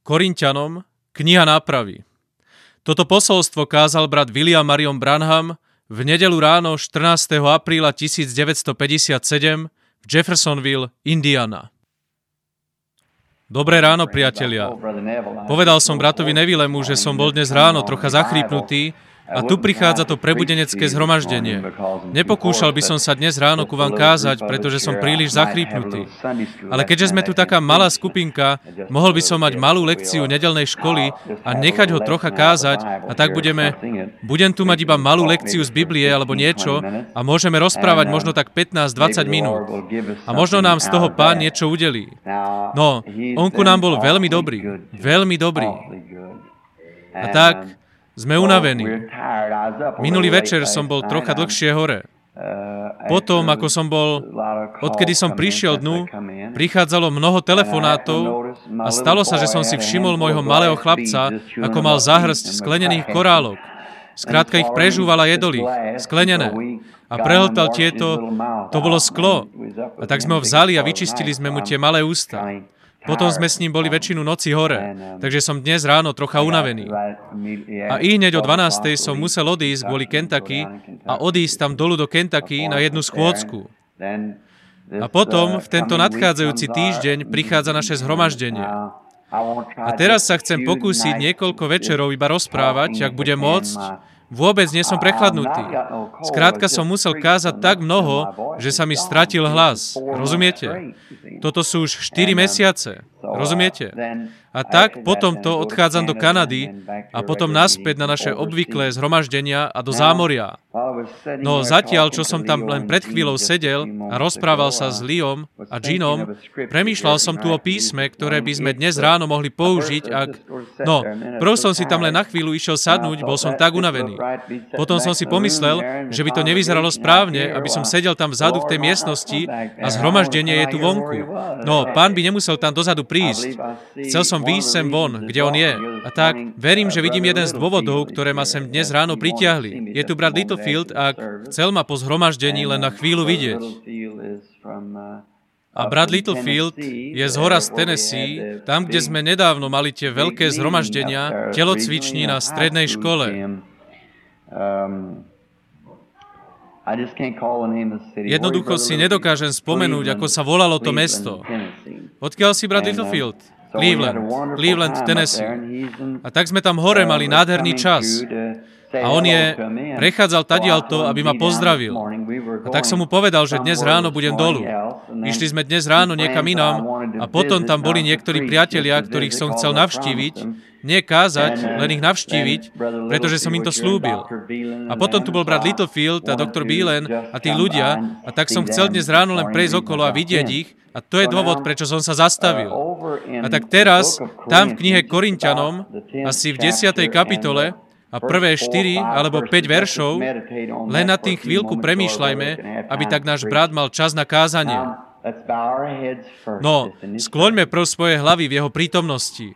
Korinťanom, kniha nápravy. Toto posolstvo kázal brat William Marion Branham v nedeľu ráno 14. apríla 1957 v Jeffersonville, Indiana. Dobré ráno, priatelia. Povedal som bratovi Nevillemu, že som bol dnes ráno trocha zachrípnutý a tu prichádza to prebudenecké zhromaždenie. Nepokúšal by som sa dnes ráno ku vám kázať, pretože som príliš zachrípnutý. Ale keďže sme tu taká malá skupinka, mohol by som mať malú lekciu nedeľnej školy a nechať ho trocha kázať a tak budem tu mať iba malú lekciu z Biblie alebo niečo a môžeme rozprávať možno tak 15-20 minút. A možno nám z toho Pán niečo udelí. No, on ku nám bol veľmi dobrý. Veľmi dobrý. A tak sme unavení. Minulý večer som bol trocha dlhšie hore. Potom, odkedy som prišiel dnu, prichádzalo mnoho telefonátov a stalo sa, že som si všimol môjho malého chlapca, ako mal záhrsť sklenených korálok. Skrátka ich prežúval a jedol ich, sklenené. A prehltal tieto, to bolo sklo. A tak sme ho vzali a vyčistili sme mu tie malé ústa. Potom sme s ním boli väčšinu noci hore, takže som dnes ráno trocha unavený. A hneď o 12:00 som musel odísť kvôli Kentucky a odísť tam dolu do Kentucky na jednu schôdzku. A potom v tento nadchádzajúci týždeň prichádza naše zhromaždenie. A teraz sa chcem pokúsiť niekoľko večerov iba rozprávať, ak budem môcť. Vôbec nie som prechladnutý. Skrátka som musel kázať tak mnoho, že sa mi stratil hlas. Rozumiete? Toto sú už 4 mesiace. Rozumiete? A tak potom to odchádzam do Kanady a potom naspäť na naše obvyklé zhromaždenia a do zámoria. No zatiaľ, čo som tam len pred chvíľou sedel a rozprával sa s Leom a Ginom, premýšľal som tu o písme, ktoré by sme dnes ráno mohli použiť, prv som si tam len na chvíľu išiel sadnúť, bol som tak unavený. Potom som si pomyslel, že by to nevyzeralo správne, aby som sedel tam vzadu v tej miestnosti a zhromaždenie je tu vonku. No, Pán by nemusel tam dozadu prísť. Chcel som výjsť sem von, kde on je. A tak verím, že vidím jeden z dôvodov, ktoré ma sem dnes ráno pritiahli. Je tu brat Littlefield a chcel ma po zhromaždení len na chvíľu vidieť. A brat Littlefield je z hora z Tennessee, tam, kde sme nedávno mali tie veľké zhromaždenia, telocviční na strednej škole. Jednoducho si nedokážem spomenúť, ako sa volalo to mesto. Odkiaľ si brat Littlefield? Cleveland, Tennessee. A tak sme tam hore mali nádherný čas. A on prechádzal tadiaľto, aby ma pozdravil. A tak som mu povedal, že dnes ráno budem dolu. Išli sme dnes ráno niekam inám a potom tam boli niektorí priatelia, ktorých som chcel navštíviť. Nie kázať, len ich navštíviť, pretože som im to slúbil. A potom tu bol brat Littlefield a doktor Beelen a tí ľudia, a tak som chcel dnes ráno len prejsť okolo a vidieť ich, a to je dôvod, prečo som sa zastavil. A tak teraz, tam v knihe Korinťanom, asi v 10. kapitole, a prvé 4 alebo 5 veršov, len na tým chvíľku premýšľajme, aby tak náš brat mal čas na kázanie. No, skloňme prv svoje hlavy v jeho prítomnosti.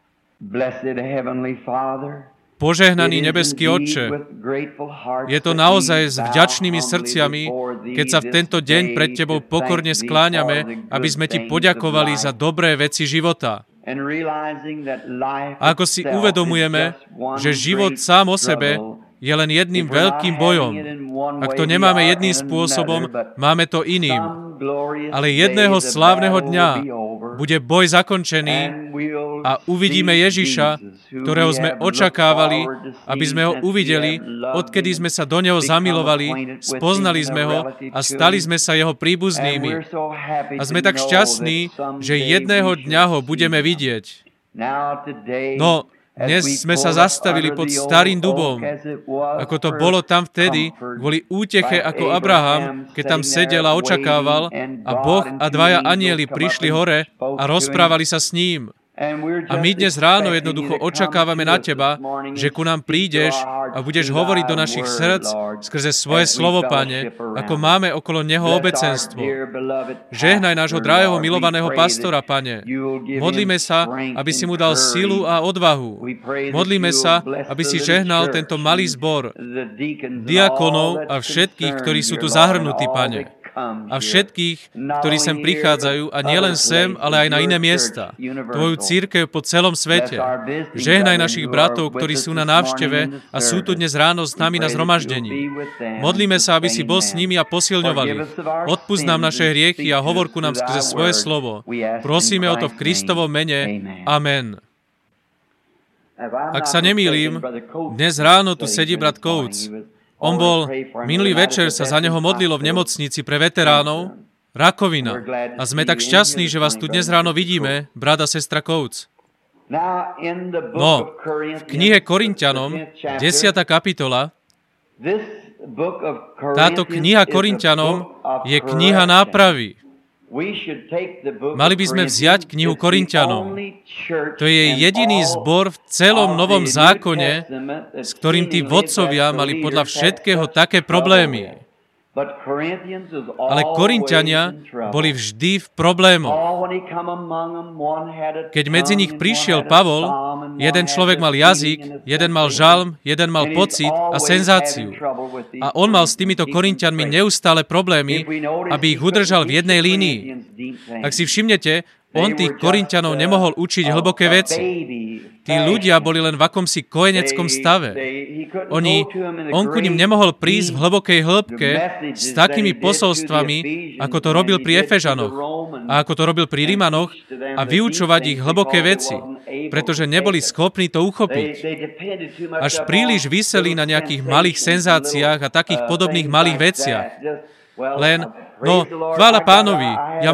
Požehnaný nebeský Otče, je to naozaj s vďačnými srdciami, keď sa v tento deň pred Tebou pokorne skláňame, aby sme Ti poďakovali za dobré veci života. A ako si uvedomujeme, že život sám o sebe je len jedným veľkým bojom. Ak to nemáme jedným spôsobom, máme to iným. Ale jedného slávneho dňa bude boj zakončený a uvidíme Ježiša, ktorého sme očakávali, aby sme ho uvideli, odkedy sme sa do neho zamilovali, spoznali sme ho a stali sme sa jeho príbuznými. A sme tak šťastní, že jedného dňa ho budeme vidieť. No, dnes sme sa zastavili pod starým dubom, ako to bolo tam vtedy, kvôli úteche ako Abraham, keď tam sedel a očakával a Boh a 2 anjeli prišli hore a rozprávali sa s ním. A my dnes ráno jednoducho očakávame na Teba, že ku nám prídeš a budeš hovoriť do našich srdc skrze svoje slovo, Pane, ako máme okolo neho obecenstvo. Žehnaj nášho drahého milovaného pastora, Pane. Modlíme sa, aby si mu dal silu a odvahu. Modlíme sa, aby si žehnal tento malý zbor, diakonov a všetkých, ktorí sú tu zahrnutí, Pane. a všetkých, ktorí sem prichádzajú, a nielen sem, ale aj na iné miesta. Tvoju cirkev po celom svete. Žehnaj našich bratov, ktorí sú na návšteve a sú tu dnes ráno s nami na zhromaždení. Modlíme sa, aby si bol s nimi a posilňoval ich. Odpusť nám naše hriechy a hovor ku nám skrze svoje slovo. Prosíme o to v Kristovom mene. Amen. Ak sa nemýlim, dnes ráno tu sedí brat Coates. On bol, minulý večer sa za neho modlilo v nemocnici pre veteránov, rakovina. A sme tak šťastní, že vás tu dnes ráno vidíme, brat a sestra Coates. No, v knihe Korinťanom, 10. kapitola, táto kniha Korinťanom je kniha nápravy. Mali by sme vziať knihu Korinťanom. To je jediný zbor v celom Novom zákone, s ktorým tí vodcovia mali podľa všetkého také problémy. Ale Korinťania boli vždy v problémoch. Keď medzi nich prišiel Pavol, jeden človek mal jazyk, jeden mal žalm, jeden mal pocit a senzáciu. A on mal s týmito Korinťanmi neustále problémy, aby ich udržal v jednej línii. Ak si všimnete, on tých Korinťanov nemohol učiť hlboké veci. Tí ľudia boli len v akomsi kojeneckom stave. On ku nim nemohol prísť v hlbokej hĺbke s takými posolstvami, ako to robil pri Efežanoch a ako to robil pri Rímanoch a vyučovať ich hlboké veci, pretože neboli schopní to uchopiť. Až príliš viseli na nejakých malých senzáciách a takých podobných malých veciach. Chvála Pánovi,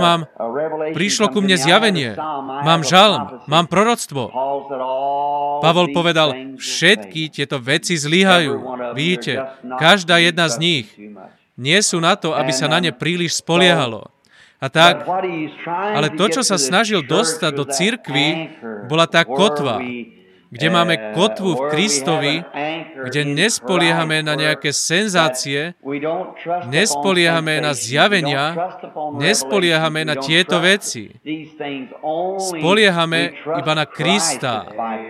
prišlo ku mne zjavenie, mám žalm, mám proroctvo. Pavol povedal, všetky tieto veci zlyhajú. Vidíte, každá jedna z nich nie sú na to, aby sa na ne príliš spoliehalo. A tak, ale to, čo sa snažil dostať do cirkvi, bola tá kotva, kde máme kotvu v Kristovi, kde nespoliehame na nejaké senzácie, nespoliehame na zjavenia, nespoliehame na tieto veci. Spoliehame iba na Krista.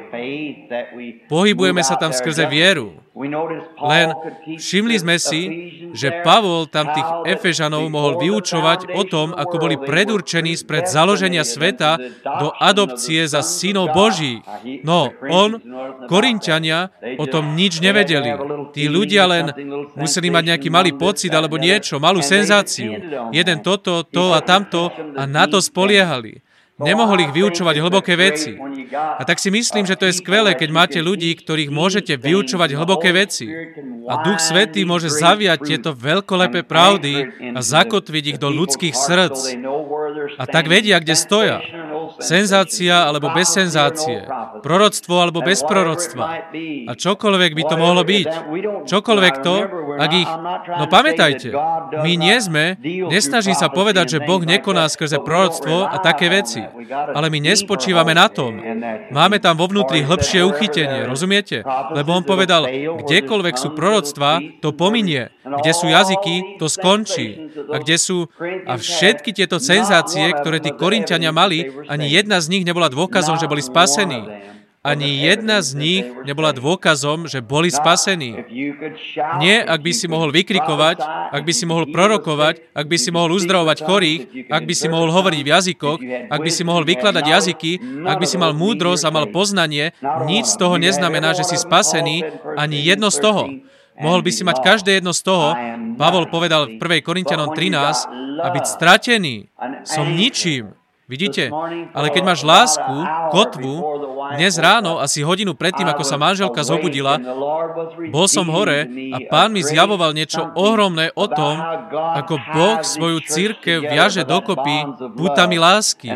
Pohybujeme sa tam skrze vieru. Len všimli sme si, že Pavol tam tých Efežanov mohol vyučovať o tom, ako boli predurčení spred založenia sveta do adopcie za synov Božích. No, Korinťania o tom nič nevedeli. Tí ľudia len museli mať nejaký malý pocit alebo niečo, malú senzáciu. Jeden toto, to a tamto a na to spoliehali. Nemohli ich vyučovať hlboké veci. A tak si myslím, že to je skvelé, keď máte ľudí, ktorých môžete vyučovať hlboké veci. A Duch Svätý môže zaviať tieto veľkolepé pravdy a zakotviť ich do ľudských srdc. A tak vedia, kde stoja. Senzácia alebo bez senzácie. Proroctvo alebo bez proroctva. A čokoľvek by to mohlo byť. Čokoľvek to, ak ich... No pamätajte, my nesnažím sa povedať, že Boh nekoná skrze proroctvo a také veci. Ale my nespočívame na tom. Máme tam vo vnútri hĺbšie uchytenie, rozumiete? Lebo on povedal, kdekoľvek sú proroctvá, to pominie. Kde sú jazyky, to skončí. A všetky tieto senzácie, ktoré tí Korinťania mali, ani jedna z nich nebola dôkazom, že boli spasení. Ani jedna z nich nebola dôkazom, že boli spasení. Nie, ak by si mohol vykrikovať, ak by si mohol prorokovať, ak by si mohol uzdravovať chorých, ak by si mohol hovoriť v jazykoch, ak by si mohol vykladať jazyky, ak by si mal múdrosť a mal poznanie, nič z toho neznamená, že si spasený, ani jedno z toho. Mohol by si mať každé jedno z toho. Pavol povedal v 1. Korinťanom 13, a byť stratený som ničím. Vidíte? Ale keď máš lásku, kotvu, dnes ráno, asi hodinu predtým, ako sa manželka zobudila, bol som hore a Pán mi zjavoval niečo ohromné o tom, ako Boh svoju cirkev viaže dokopy pútami lásky.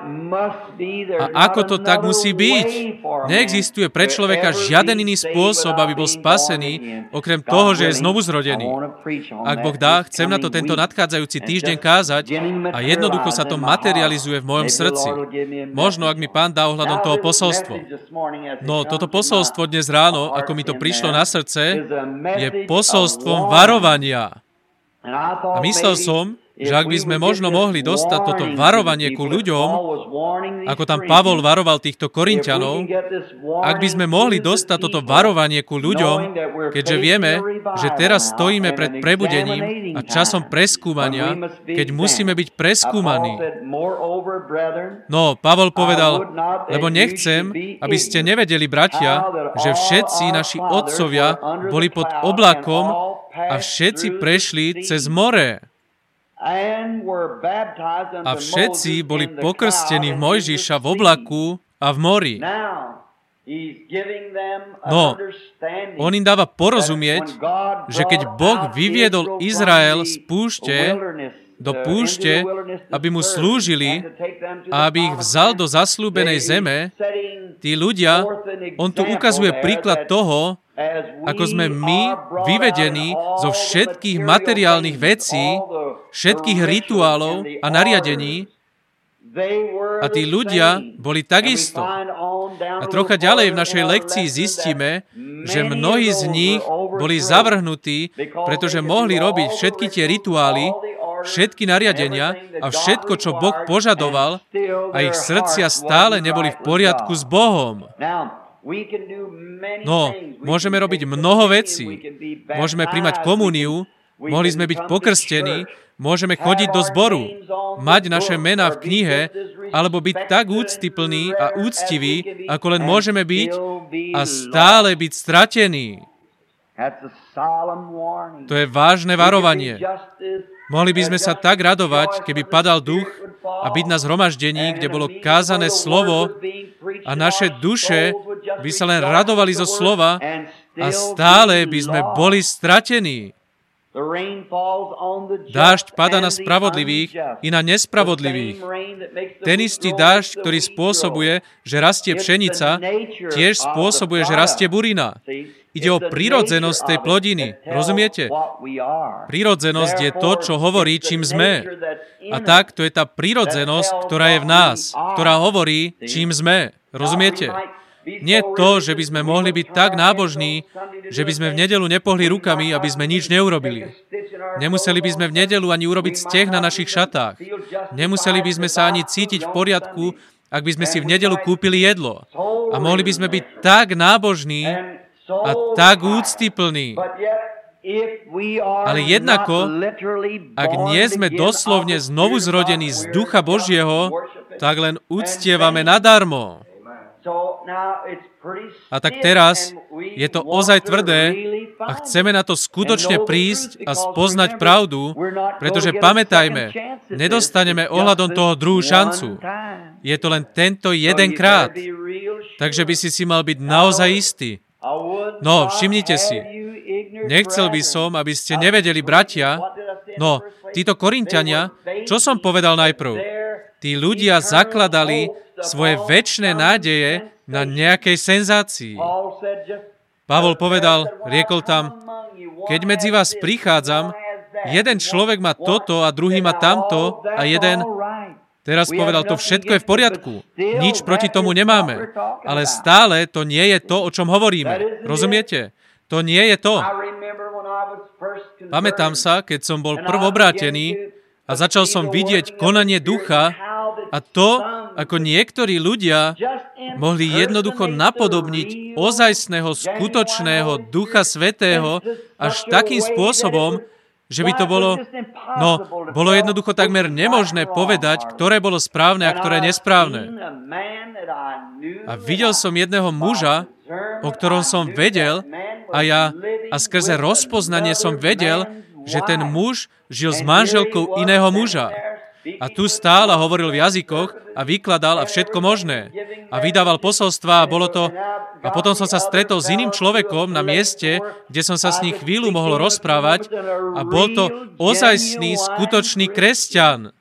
A ako to tak musí byť? Neexistuje pre človeka žiaden iný spôsob, aby bol spasený, okrem toho, že je znovu zrodený. Ak Boh dá, chcem na to tento nadchádzajúci týždeň kázať a jednoducho sa to materializuje v mojom srdci. Možno, ak mi Pán dá ohľadom toho posolstvo. No, toto posolstvo dnes ráno, ako mi to prišlo na srdce, je posolstvom varovania. A myslel som, že ak by sme možno mohli dostať toto varovanie ku ľuďom, ako tam Pavol varoval týchto Korinťanov, ak by sme mohli dostať toto varovanie ku ľuďom, keďže vieme, že teraz stojíme pred prebudením a časom preskúmania, keď musíme byť preskúmaní. No, Pavol povedal, lebo nechcem, aby ste nevedeli, bratia, že všetci naši otcovia boli pod oblakom a všetci prešli cez more. A všetci boli pokrstení v Mojžiša v oblaku a v mori. No, on im dáva porozumieť, že keď Boh vyviedol Izrael z púšte do púšte, aby mu slúžili a aby ich vzal do zasľúbenej zeme, tí ľudia, on tu ukazuje príklad toho, ako sme my vyvedení zo všetkých materiálnych vecí, všetkých rituálov a nariadení, a tí ľudia boli takisto. A trocha ďalej v našej lekcii zistíme, že mnohí z nich boli zavrhnutí, pretože mohli robiť všetky tie rituály, všetky nariadenia a všetko, čo Boh požadoval, a ich srdcia stále neboli v poriadku s Bohom. No, môžeme robiť mnoho vecí. Môžeme príjmať komuniu, mohli sme byť pokrstení, môžeme chodiť do zboru, mať naše mená v knihe, alebo byť tak úctyplní a úctiví, ako len môžeme byť, a stále byť stratení. To je vážne varovanie. Mohli by sme sa tak radovať, keby padal duch a byť na zhromaždení, kde bolo kázané slovo a naše duše by sa len radovali zo slova a stále by sme boli stratení. Dážď padá na spravodlivých i na nespravodlivých. Ten istý dážď, ktorý spôsobuje, že rastie pšenica, tiež spôsobuje, že rastie burina. Ide o prirodzenosť tej plodiny. Rozumiete? Prirodzenosť je to, čo hovorí, čím sme. A tak, to je tá prirodzenosť, ktorá je v nás, ktorá hovorí, čím sme. Rozumiete? Nie to, že by sme mohli byť tak nábožní, že by sme v nedeľu nepohli rukami, aby sme nič neurobili. Nemuseli by sme v nedeľu ani urobiť steh na našich šatách. Nemuseli by sme sa ani cítiť v poriadku, ak by sme si v nedeľu kúpili jedlo. A mohli by sme byť tak nábožní a tak úctyplní. Ale jednako, ak nie sme doslovne znovu zrodení z Ducha Božieho, tak len uctievame nadarmo. A tak teraz je to ozaj tvrdé a chceme na to skutočne prísť a spoznať pravdu, pretože pamätajme, nedostaneme ohľadom toho druhú šancu. Je to len tento jedenkrát. Takže by si mal byť naozaj istý. No, všimnite si, nechcel by som, aby ste nevedeli, bratia, no, títo Korinťania, čo som povedal najprv? Tí ľudia zakladali svoje večné nádeje na nejakej senzácii. Pavol povedal, riekol tam, keď medzi vás prichádzam, jeden človek má toto a druhý má tamto a jeden... Teraz povedal, to všetko je v poriadku. Nič proti tomu nemáme. Ale stále to nie je to, o čom hovoríme. Rozumiete? To nie je to. Pamätám sa, keď som bol prvobrátený a začal som vidieť konanie ducha a to, ako niektorí ľudia mohli jednoducho napodobniť ozajstného, skutočného Ducha Svätého až takým spôsobom, že by to bolo, bolo jednoducho takmer nemožné povedať, ktoré bolo správne a ktoré nesprávne. A videl som jedného muža, o ktorom som vedel a skrze rozpoznanie som vedel, že ten muž žil s manželkou iného muža. A tu stál a hovoril v jazykoch a vykladal a všetko možné. A vydával posolstvá a bolo to... A potom som sa stretol s iným človekom na mieste, kde som sa s ním chvíľu mohol rozprávať a bol to ozajstný, skutočný kresťan.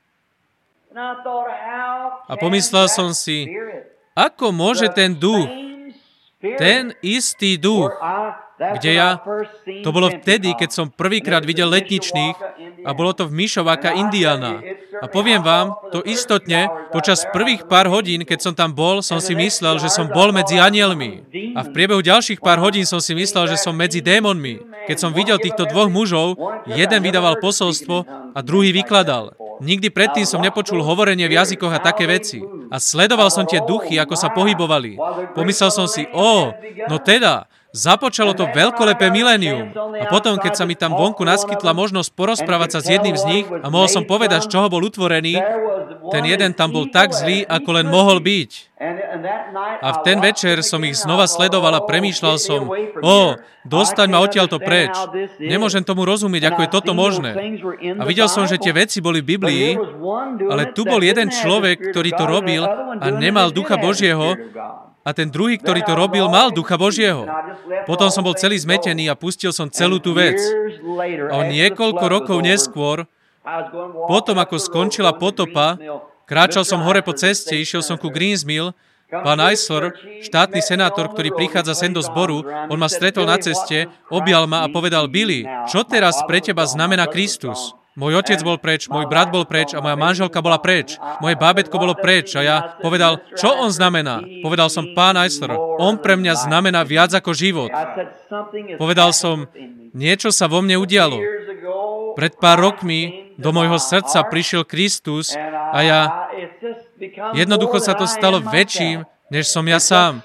A pomyslel som si, ako môže ten duch, ten istý duch, kde to bolo vtedy, keď som prvýkrát videl letničných a bolo to v Myšováka, Indiana. A poviem vám, to istotne, počas prvých pár hodín, keď som tam bol, som si myslel, že som bol medzi anielmi. A v priebehu ďalších pár hodín som si myslel, že som medzi démonmi. Keď som videl týchto dvoch mužov, jeden vydával posolstvo a druhý vykladal. Nikdy predtým som nepočul hovorenie v jazykoch a také veci. A sledoval som tie duchy, ako sa pohybovali. Pomyslel som si, no teda, započalo to veľkolepé milénium. A potom, keď sa mi tam vonku naskytla možnosť porozprávať sa s jedným z nich a mohol som povedať, z čoho bol utvorený, ten jeden tam bol tak zlý, ako len mohol byť. A v ten večer som ich znova sledoval a premýšľal som, dostaň ma odtiaľto preč. Nemôžem tomu rozumieť, ako je toto možné. A videl som, že tie veci boli v Biblii, ale tu bol jeden človek, ktorý to robil a nemal Ducha Božieho, a ten druhý, ktorý to robil, mal Ducha Božieho. Potom som bol celý zmetený a pustil som celú tú vec. A o niekoľko rokov neskôr, potom ako skončila potopa, kráčal som hore po ceste, išiel som ku Greens Mill. Pán Eisler, štátny senátor, ktorý prichádza sem do zboru, on ma stretol na ceste, objal ma a povedal, Billy, čo teraz pre teba znamená Kristus? Môj otec bol preč, môj brat bol preč a moja manželka bola preč. Moje bábätko bolo preč a ja povedal, čo on znamená? Povedal som, pán Eisler, on pre mňa znamená viac ako život. Povedal som, niečo sa vo mne udialo. Pred pár rokmi do môjho srdca prišiel Kristus a jednoducho sa to stalo väčším, než som ja sám.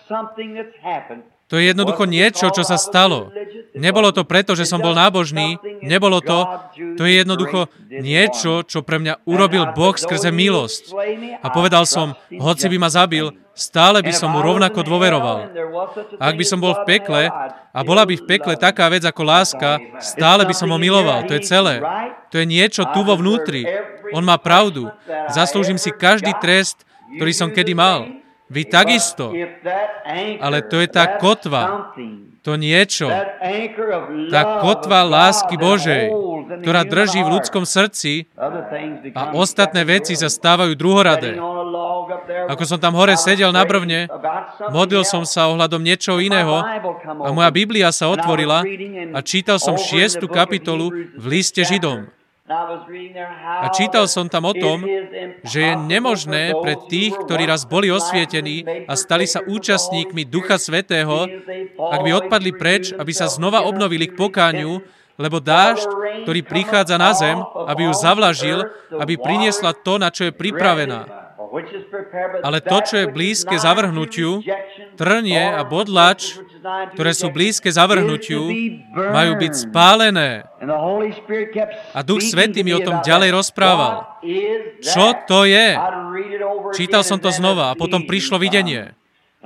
To je jednoducho niečo, čo sa stalo. Nebolo to preto, že som bol nábožný, nebolo to. To je jednoducho niečo, čo pre mňa urobil Boh skrze milosť. A povedal som, hoci by ma zabil, stále by som mu rovnako dôveroval. A ak by som bol v pekle a bola by v pekle taká vec ako láska, stále by som ho miloval. To je celé. To je niečo tu vo vnútri. On má pravdu. Zaslúžim si každý trest, ktorý som kedy mal. Vy takisto. Ale to je tá kotva. To niečo. Tá kotva lásky Božej, ktorá drží v ľudskom srdci a ostatné veci sa stávajú druhoradé. Ako som tam hore sedel na brvne, modlil som sa ohľadom niečoho iného a moja Biblia sa otvorila a čítal som 6. kapitolu v liste Židom. A čítal som tam o tom, že je nemožné pre tých, ktorí raz boli osvietení a stali sa účastníkmi Ducha Svätého, ak by odpadli preč, aby sa znova obnovili k pokániu, lebo dážď, ktorý prichádza na zem, aby ju zavlažil, aby priniesla to, na čo je pripravená. Ale to, čo je blízke zavrhnutiu, trnie a bodlač, ktoré sú blízke zavrhnutiu, majú byť spálené. A Duch Svätý mi o tom ďalej rozprával. Čo to je? Čítal som to znova a potom prišlo videnie.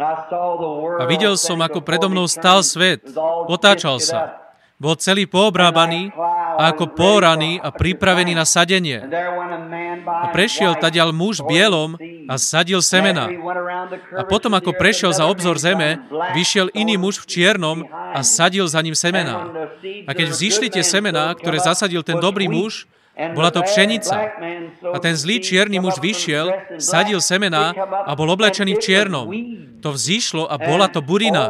A videl som, ako predo mnou stál svet. Otáčal sa. Bol celý poobrábaný a ako pooraný a pripravený na sadenie. A prešiel tadiaľ muž v bielom a sadil semena. A potom, ako prešiel za obzor zeme, vyšiel iný muž v čiernom a sadil za ním semená. A keď vzýšli tie semená, ktoré zasadil ten dobrý muž, bola to pšenica. A ten zlý čierny muž vyšiel, sadil semená a bol oblečený v čiernom. To vzýšlo a bola to burina.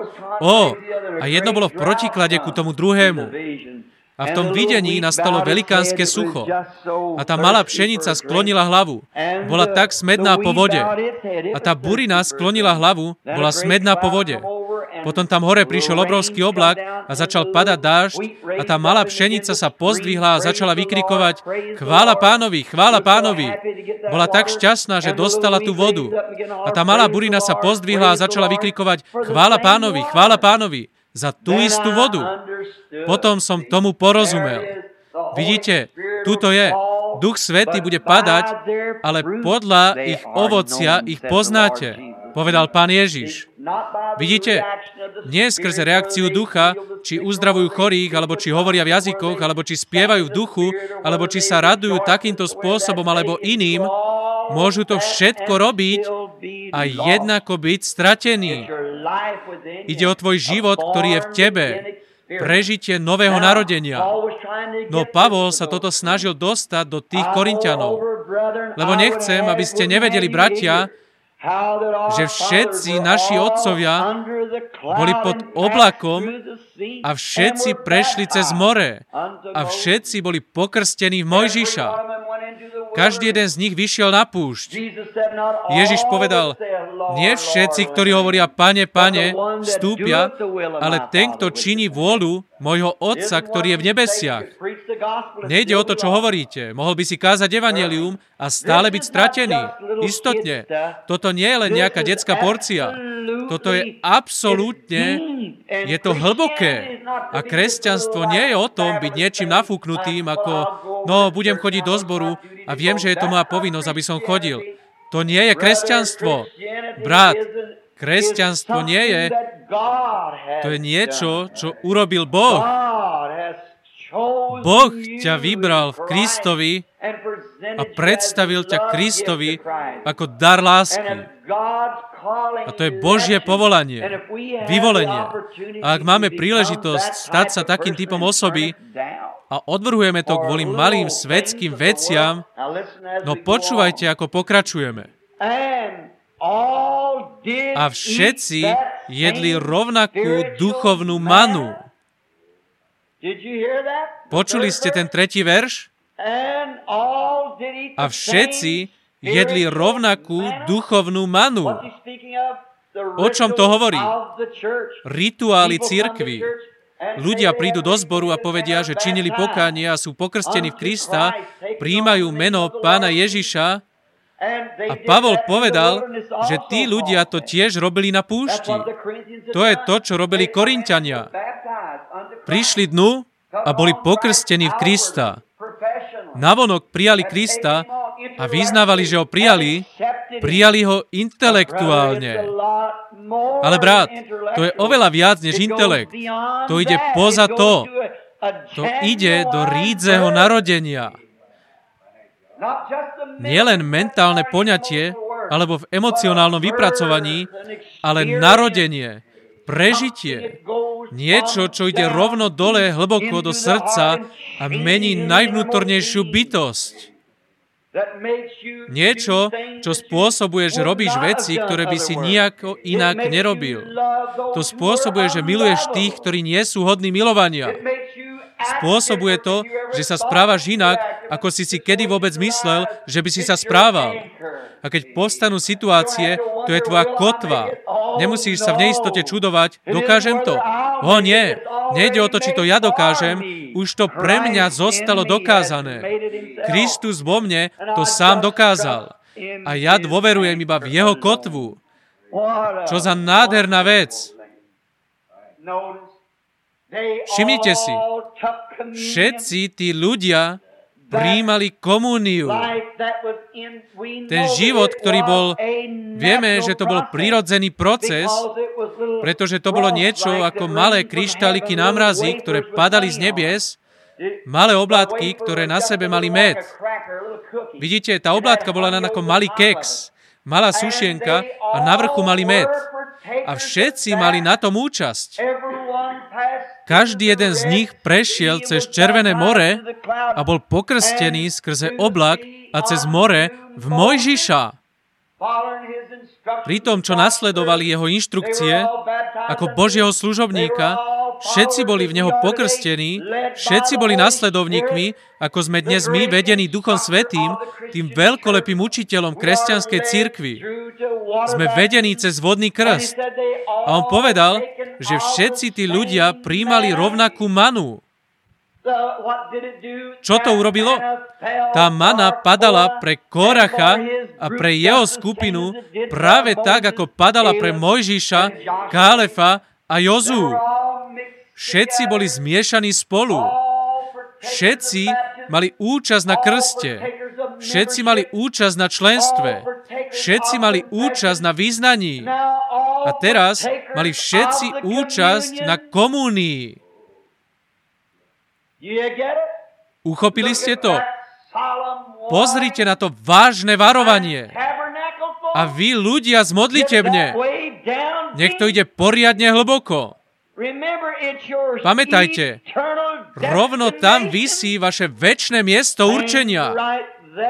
A jedno bolo v protiklade ku tomu druhému. A v tom videní nastalo velikánske sucho. A tá malá pšenica sklonila hlavu. Bola tak smedná po vode. A tá burina sklonila hlavu, bola smedná po vode. Potom tam hore prišiel obrovský oblak a začal padať dážď a tá malá pšenica sa pozdvihla a začala vykrikovať chvála Pánovi, chvála Pánovi. Bola tak šťastná, že dostala tú vodu. A tá malá burina sa pozdvihla a začala vykrikovať chvála Pánovi, chvála Pánovi za tú istú vodu. Potom som tomu porozumel. Vidíte, tuto je. Duch Svätý bude padať, ale podľa ich ovocia ich poznáte, povedal Pán Ježiš. Vidíte, nie skrze reakciu ducha, či uzdravujú chorých, alebo či hovoria v jazykoch, alebo či spievajú v duchu, alebo či sa radujú takýmto spôsobom, alebo iným, môžu to všetko robiť a jednako byť stratení. Ide o tvoj život, ktorý je v tebe. Prežitie nového narodenia. No Pavol sa toto snažil dostať do tých Korinťanov. Lebo nechcem, aby ste nevedeli, bratia, že všetci naši otcovia boli pod oblakom a všetci prešli cez more a všetci boli pokrstení v Mojžiša. Každý jeden z nich vyšiel na púšť. Ježiš povedal, nie všetci, ktorí hovoria, Pane, Pane, vstúpia, ale ten, kto činí vôľu môjho Otca, ktorý je v nebesiach. Nejde o to, čo hovoríte. Mohol by si kázať evanjelium a stále byť stratený. Istotne. Toto nie je len nejaká detská porcia. Toto je absolútne, je to hlboké. A kresťanstvo nie je o tom byť niečím nafúknutým, ako, budem chodiť do zboru a viem, že je to moja povinnosť, aby som chodil. To nie je kresťanstvo. Brat, kresťanstvo nie je, to je niečo, čo urobil Boh. Boh ťa vybral v Kristovi a predstavil ťa Kristovi ako dar lásky. A to je Božie povolanie, vyvolenie. A ak máme príležitosť stať sa takým typom osoby a odvrhujeme to kvôli malým svetským veciam, počúvajte, ako pokračujeme. A všetci jedli rovnakú duchovnú manu. Počuli ste ten 3. verš? A všetci jedli rovnakú duchovnú manu. O čom to hovorí? Rituály cirkvi. Ľudia prídu do zboru a povedia, že činili pokánie a sú pokrstení v Krista, prijímajú meno Pána Ježiša. A Pavol povedal, že tí ľudia to tiež robili na púšti. To je to, čo robili Korinťania. Prišli dnu a boli pokrstení v Krista. Navonok prijali Krista a vyznávali, že ho prijali ho intelektuálne. Ale brat, to je oveľa viac než intelekt. To ide poza to. To ide do rídzeho narodenia. Nielen mentálne poňatie, alebo v emocionálnom vypracovaní, ale narodenie, prežitie. Niečo, čo ide rovno dole, hlboko do srdca a mení najvnútornejšiu bytosť. Niečo, čo spôsobuje, že robíš veci, ktoré by si nijako inak nerobil. To spôsobuje, že miluješ tých, ktorí nie sú hodní milovania. Spôsobuje to, že sa správaš inak, ako si kedy vôbec myslel, že by si sa správal. A keď povstanú situácie, to je tvoja kotva. Nemusíš sa v neistote čudovať, dokážem to? Nie. Nejde o to, či to ja dokážem, už to pre mňa zostalo dokázané. Kristus vo mne to sám dokázal. A ja dôverujem iba v jeho kotvu. Čo za nádherná vec. Všimnite si, všetci tí ľudia prijímali komuniu. Ten život, ktorý bol, vieme, že to bol prirodzený proces, pretože to bolo niečo ako malé kryštáliky námrazy, ktoré padali z nebies, malé oblátky, ktoré na sebe mali med. Vidíte, tá oblátka bola len ako malý keks, malá sušienka a na vrchu mali med. A všetci mali na tom účasť. Každý jeden z nich prešiel cez Červené more a bol pokrstený skrze oblak a cez more v Mojžiša. Pri tom, čo nasledovali jeho inštrukcie, ako Božieho služobníka, všetci boli v neho pokrstení, všetci boli nasledovníkmi, ako sme dnes my, vedení Duchom Svätým, tým veľkolepým učiteľom kresťanskej cirkvi. Sme vedení cez vodný krst. A on povedal, že všetci tí ľudia prijímali rovnakú manu. Čo to urobilo? Tá mana padala pre Kóracha a pre jeho skupinu práve tak, ako padala pre Mojžiša, Kálefa a Jozú. Všetci boli zmiešaní spolu. Všetci mali účasť na krste. Všetci mali účasť na členstve. Všetci mali účasť na vyznaní. A teraz mali všetci účasť na komunii. Uchopili ste to? Pozrite na to vážne varovanie. A vy, ľudia z modlitebne, nech to ide poriadne hlboko. Pamätajte, rovno tam visí vaše večné miesto určenia.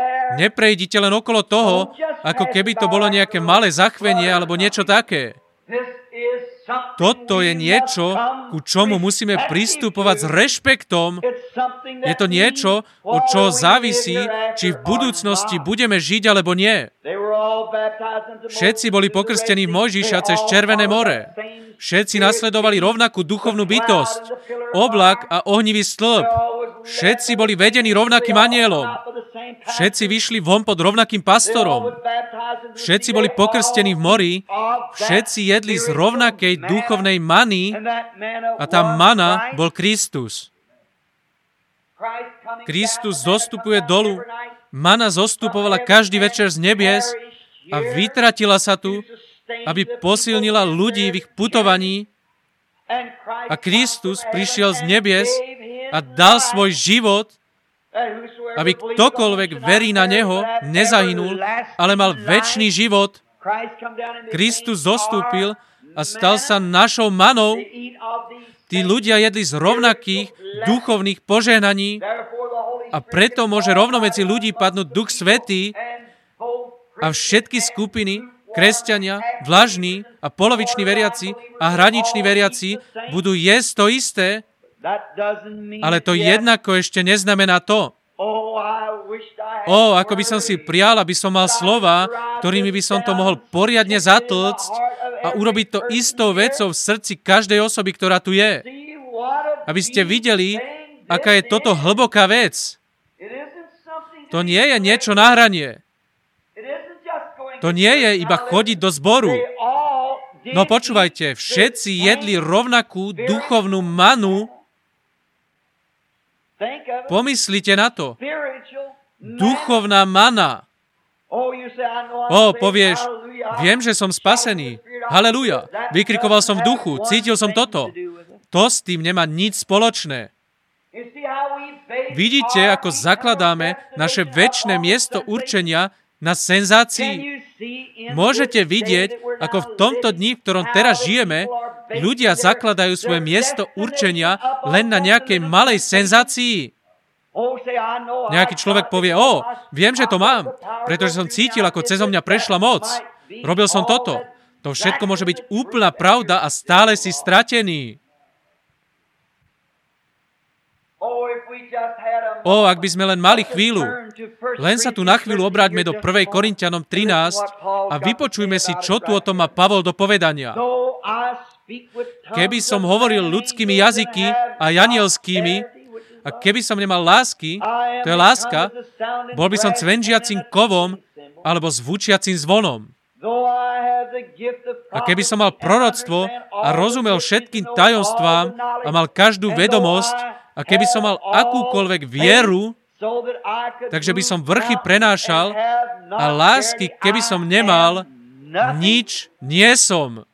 Neprejdite len okolo toho, ako keby to bolo nejaké malé zachvenie alebo niečo také. Toto je niečo, ku čomu musíme pristupovať s rešpektom. Je to niečo, od čoho závisí, či v budúcnosti budeme žiť, alebo nie. Všetci boli pokrstení v Mojžiša cez Červené more. Všetci nasledovali rovnakú duchovnú bytosť. Oblak a ohnivý stĺp. Všetci boli vedení rovnakým anjelom. Všetci vyšli von pod rovnakým pastorom. Všetci boli pokrstení v mori. Všetci jedli z rovnakej duchovnej many a tá mana bol Kristus. Kristus zostupuje dolu. Mana zostupovala každý večer z nebies a vytratila sa tu, aby posilnila ľudí v ich putovaní. A Kristus prišiel z nebies a dal svoj život, aby ktokoľvek verí na Neho, nezahynul, ale mal večný život. Kristus zostúpil a stal sa našou manou. Tí ľudia jedli z rovnakých duchovných požehnaní a preto môže rovno medzi ľudí padnúť Duch Svätý a všetky skupiny, kresťania, vlažní a poloviční veriaci a hraniční veriaci budú jesť to isté, ale to jednako ešte neznamená to. Ako by som si prial, aby som mal slova, ktorými by som to mohol poriadne zatlcť a urobiť to istou vecou v srdci každej osoby, ktorá tu je. Aby ste videli, aká je toto hlboká vec. To nie je niečo na hranie. To nie je iba chodiť do zboru. No počúvajte, všetci jedli rovnakú duchovnú manu. Pomyslite na to. Duchovná mana. Povieš, viem, že som spasený. Haleluja. Vykrikoval som v duchu, cítil som toto. To s tým nemá nič spoločné. Vidíte, ako zakladáme naše večné miesto určenia na senzácii? Môžete vidieť, ako v tomto dni, v ktorom teraz žijeme, ľudia zakladajú svoje miesto určenia len na nejakej malej senzácii. Nejaký človek povie, viem, že to mám, pretože som cítil, ako cezo mňa prešla moc. Robil som toto. To všetko môže byť úplná pravda a stále si stratený. Ak by sme len mali chvíľu, len sa tu na chvíľu obráťme do 1. Korinťanom 13 a vypočujme si, čo tu o tom má Pavol do povedania. Keby som hovoril ľudskými jazyky a anielskými, a keby som nemal lásky, to je láska, bol by som cvenžiacím kovom alebo zvučiacím zvonom. A keby som mal proroctvo a rozumel všetkým tajomstvám a mal každú vedomosť, a keby som mal akúkoľvek vieru, takže by som vrchy prenášal a lásky, keby som nemal, nič nie som.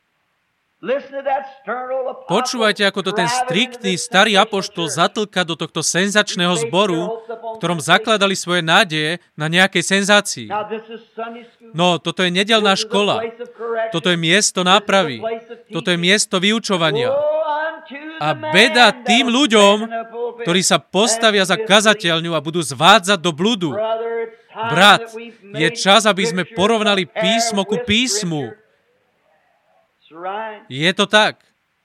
Počúvajte, ako to ten striktný starý apoštol zatlka do tohto senzačného zboru, v ktorom zakladali svoje nádeje na nejakej senzácii. No, toto je nedeľná škola. Toto je miesto nápravy. Toto je miesto vyučovania. A beda tým ľuďom, ktorí sa postavia za kazateľňu a budú zvádzať do bludu. Brat, je čas, aby sme porovnali písmo ku písmu. Je to tak.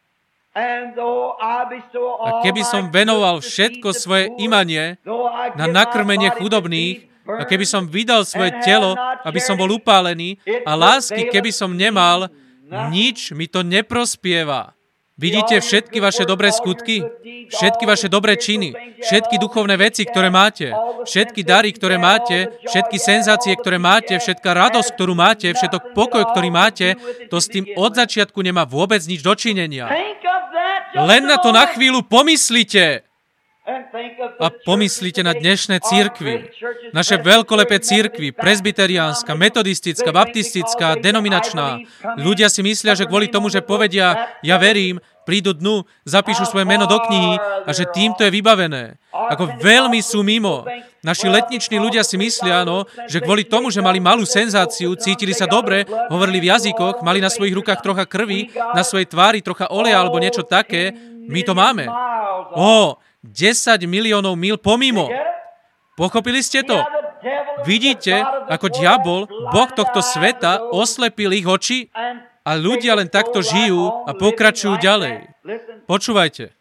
A keby som venoval všetko svoje imanie na nakrmenie chudobných, a keby som vydal svoje telo, aby som bol upálený, a lásky, keby som nemal, nič mi to neprospieva. Vidíte všetky vaše dobré skutky, všetky vaše dobré činy, všetky duchovné veci, ktoré máte, všetky dary, ktoré máte, všetky senzácie, ktoré máte, všetká radosť, ktorú máte, všetok pokoj, ktorý máte, to s tým od začiatku nemá vôbec nič dočinenia. Len na to na chvíľu pomyslite. A pomyslite na dnešné cirkvi. Naše veľkolepé cirkvi, presbyteriánska, metodistická, baptistická, denominačná. Ľudia si myslia, že kvôli tomu, že povedia, ja verím, prídu dnu, zapíšu svoje meno do knihy a že týmto je vybavené. Ako veľmi sú mimo. Naši letniční ľudia si myslia, že kvôli tomu, že mali malú senzáciu, cítili sa dobre, hovorili v jazykoch, mali na svojich rukách trocha krvi, na svojej tvári trocha oleja alebo niečo také, my to máme. 10 miliónov míl pomimo. Pochopili ste to? Vidíte, ako diabol, Boh tohto sveta, oslepil ich oči A ľudia len takto žijú a pokračujú ďalej. Počúvajte.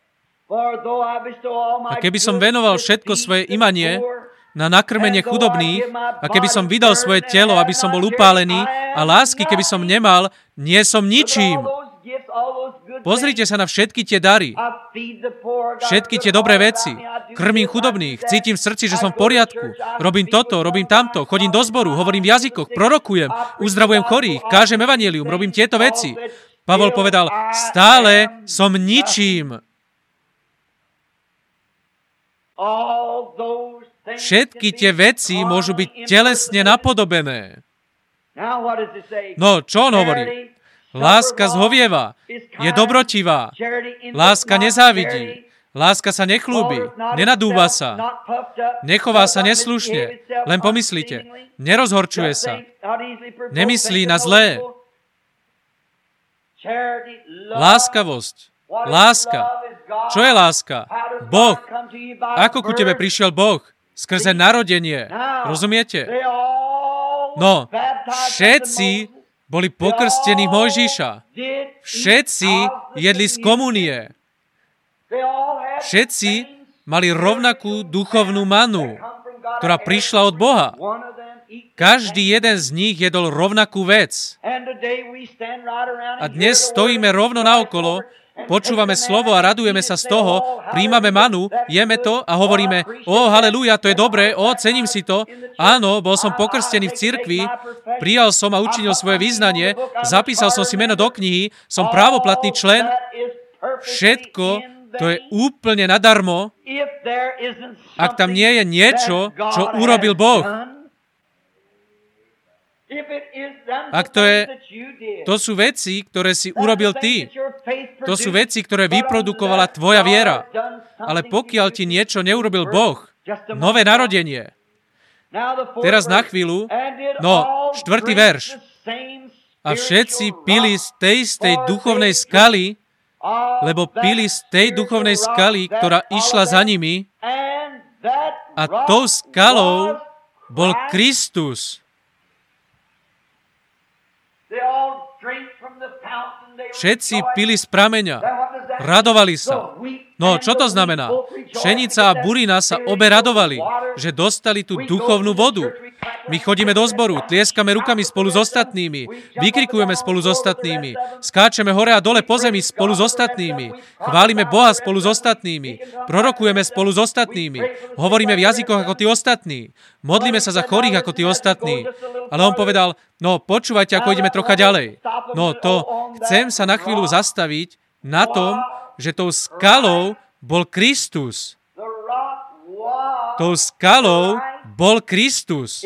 A keby som venoval všetko svoje imanie na nakrmenie chudobných a keby som vydal svoje telo, aby som bol upálený a lásky, keby som nemal, nie som ničím. Pozrite sa na všetky tie dary, všetky tie dobré veci. Krmím chudobných, cítim v srdci, že som v poriadku. Robím toto, robím tamto, chodím do zboru, hovorím v jazykoch, prorokujem, uzdravujem chorých, kážem evanjelium, robím tieto veci. Pavol povedal, stále som ničím. Všetky tie veci môžu byť telesne napodobené. No, čo on hovorí? Láska zhovieva, je dobrotivá, láska nezávidí, láska sa nechlúbi, nenadúva sa, nechová sa neslušne, len pomyslíte, nerozhorčuje sa, nemyslí na zlé. Láskavosť, láska. Čo je láska? Boh. Ako ku tebe prišiel Boh? Skrze narodenie. Rozumiete? No, všetci boli pokrstení Mojžiša. Všetci jedli z komunie. Všetci mali rovnakú duchovnú manu, ktorá prišla od Boha. Každý jeden z nich jedol rovnakú vec. A dnes stojíme rovno naokolo, počúvame slovo a radujeme sa z toho, príjmame manu, jeme to a hovoríme, halelúja, to je dobré, cením si to. Áno, bol som pokrstený v cirkvi, prijal som a učinil svoje vyznanie, zapísal som si meno do knihy, som právoplatný člen. Všetko to je úplne nadarmo, ak tam nie je niečo, čo urobil Boh. Ak to sú veci, ktoré si urobil ty. To sú veci, ktoré vyprodukovala tvoja viera. Ale pokiaľ ti niečo neurobil Boh, nové narodenie. Teraz na chvíľu, 4. verš. A všetci pili z tej istej duchovnej skaly, lebo pili z tej duchovnej skaly, ktorá išla za nimi, a tou skalou bol Kristus. Všetci pili z prameňa, radovali sa. No, čo to znamená? Pšenica a burina sa obe radovali, že dostali tú duchovnú vodu. My chodíme do zboru, tlieskame rukami spolu s ostatnými, vykrikujeme spolu s ostatnými, skáčeme hore a dole po zemi spolu s ostatnými, chválime Boha spolu s ostatnými, prorokujeme spolu s ostatnými, hovoríme v jazykoch ako tí ostatní, modlíme sa za chorých ako tí ostatní. Ale on povedal, počúvajte, ako ideme trocha ďalej. Chcem sa na chvíľu zastaviť na tom, že tou skalou bol Kristus. Tou skalou bol Kristus.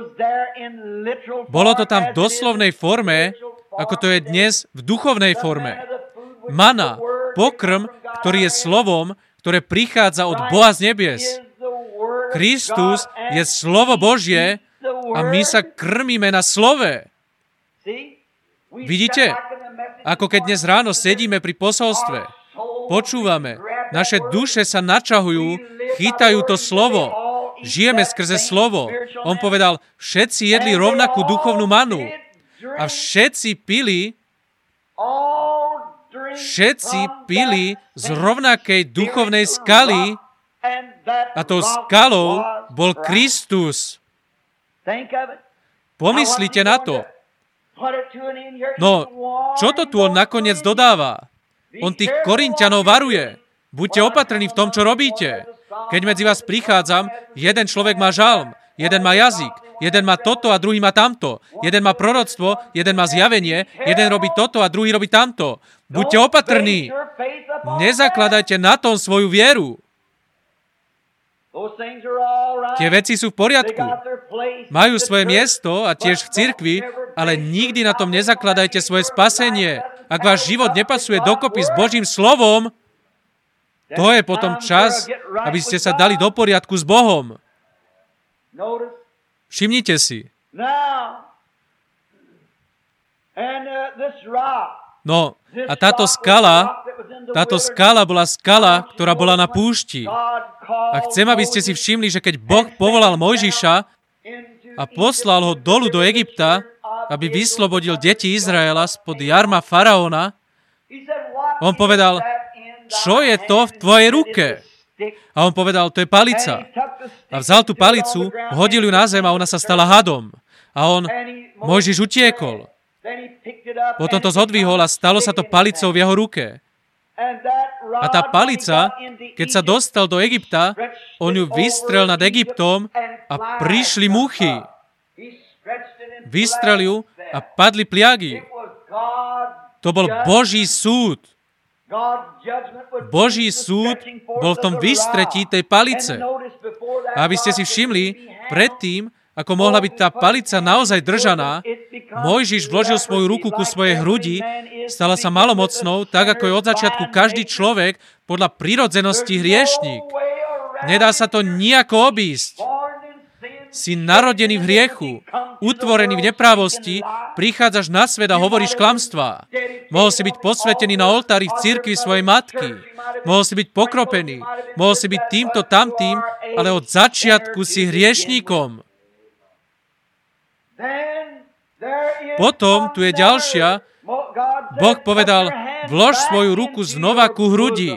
Bolo to tam v doslovnej forme, ako to je dnes v duchovnej forme. Mana, pokrm, ktorý je slovom, ktoré prichádza od Boha z nebies. Kristus je slovo Božie a my sa krmíme na slove. Vidíte? Ako keď dnes ráno sedíme pri posolstve, počúvame, naše duše sa načahujú, chytajú to slovo, žijeme skrze slovo. On povedal, všetci jedli rovnakú duchovnú manu a všetci pili z rovnakej duchovnej skaly a tou skalou bol Kristus. Pomyslite na to. Čo to tu on nakoniec dodáva? On tých Korinťanov varuje. Buďte opatrní v tom, čo robíte. Keď medzi vás prichádzam, jeden človek má žalm, jeden má jazyk, jeden má toto a druhý má tamto. Jeden má proroctvo, jeden má zjavenie, jeden robí toto a druhý robí tamto. Buďte opatrní. Nezakladajte na tom svoju vieru. Tie veci sú v poriadku. Majú svoje miesto a tiež v cirkvi, ale nikdy na tom nezakladajte svoje spasenie. Ak váš život nepasuje dokopy s Božím slovom, to je potom čas, aby ste sa dali do poriadku s Bohom. Všimnite si. A táto skala bola skala, ktorá bola na púšti. A chcem, aby ste si všimli, že keď Boh povolal Mojžiša a poslal ho dolu do Egypta, aby vyslobodil deti Izraela spod jarma faraóna, on povedal, čo je to v tvojej ruke? A on povedal, to je palica. A vzal tú palicu, hodil ju na zem a ona sa stala hadom. A Mojžiš utiekol. Potom to zodvihol a stalo sa to palicou v jeho ruke. A tá palica, keď sa dostal do Egypta, on ju vystrel nad Egyptom a prišli muchy. Vystrel ju a padli pliagy. To bol Boží súd. Boží súd bol v tom vystretí tej palice. A aby ste si všimli, predtým, ako mohla byť tá palica naozaj držaná, Mojžiš vložil svoju ruku ku svojej hrudi, stala sa malomocnou, tak ako je od začiatku každý človek podľa prirodzenosti hriešník. Nedá sa to nijako obísť. Si narodený v hriechu, utvorený v neprávosti, prichádzaš na svet a hovoríš klamstvá. Mohol si byť posvetený na oltári v cirkvi svojej matky. Mohol si byť pokropený. Mohol si byť týmto, tamtým, ale od začiatku si hriešníkom. Potom tu je ďalšia. Boh povedal, vlož svoju ruku znova ku hrudi.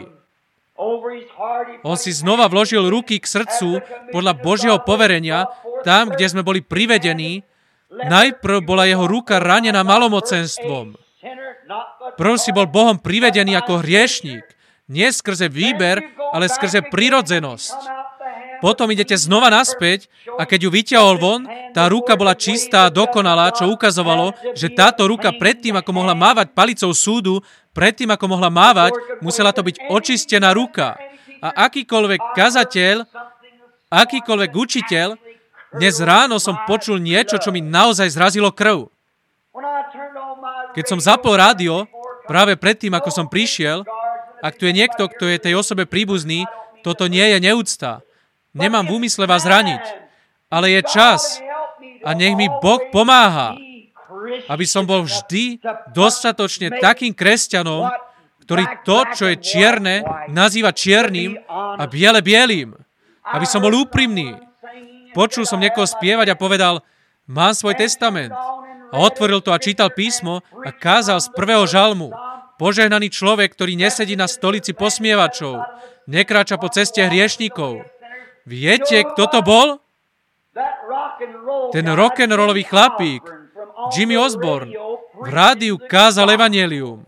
On si znova vložil ruky k srdcu podľa Božieho poverenia, tam, kde sme boli privedení. Najprv bola jeho ruka ranená malomocenstvom. Prv si bol Bohom privedený ako hriešník. Nie skrze výber, ale skrze prirodzenosť. Potom idete znova naspäť a keď ju vyťahol von, tá ruka bola čistá a dokonalá, čo ukazovalo, že táto ruka predtým, ako mohla mávať palicou súdu, predtým, ako mohla mávať, musela to byť očistená ruka. A akýkoľvek kazateľ, akýkoľvek učiteľ, dnes ráno som počul niečo, čo mi naozaj zrazilo krv. Keď som zapol rádio, práve predtým, ako som prišiel, ak tu je niekto, kto je tej osobe príbuzný, toto nie je neúcta. Nemám v úmysle vás raniť, ale je čas a nech mi Boh pomáha, aby som bol vždy dostatočne takým kresťanom, ktorý to, čo je čierne, nazýva čiernym a biele bielým. Aby som bol úprimný. Počul som niekoho spievať a povedal, mám svoj testament. A otvoril to a čítal písmo a kázal z 1. žalmu. Požehnaný človek, ktorý nesedí na stolici posmievačov, nekráča po ceste hriešnikov. Viete, kto to bol? Ten rock'n'rollový chlapík, Jimmy Osborne, v rádiu kázal evanjelium.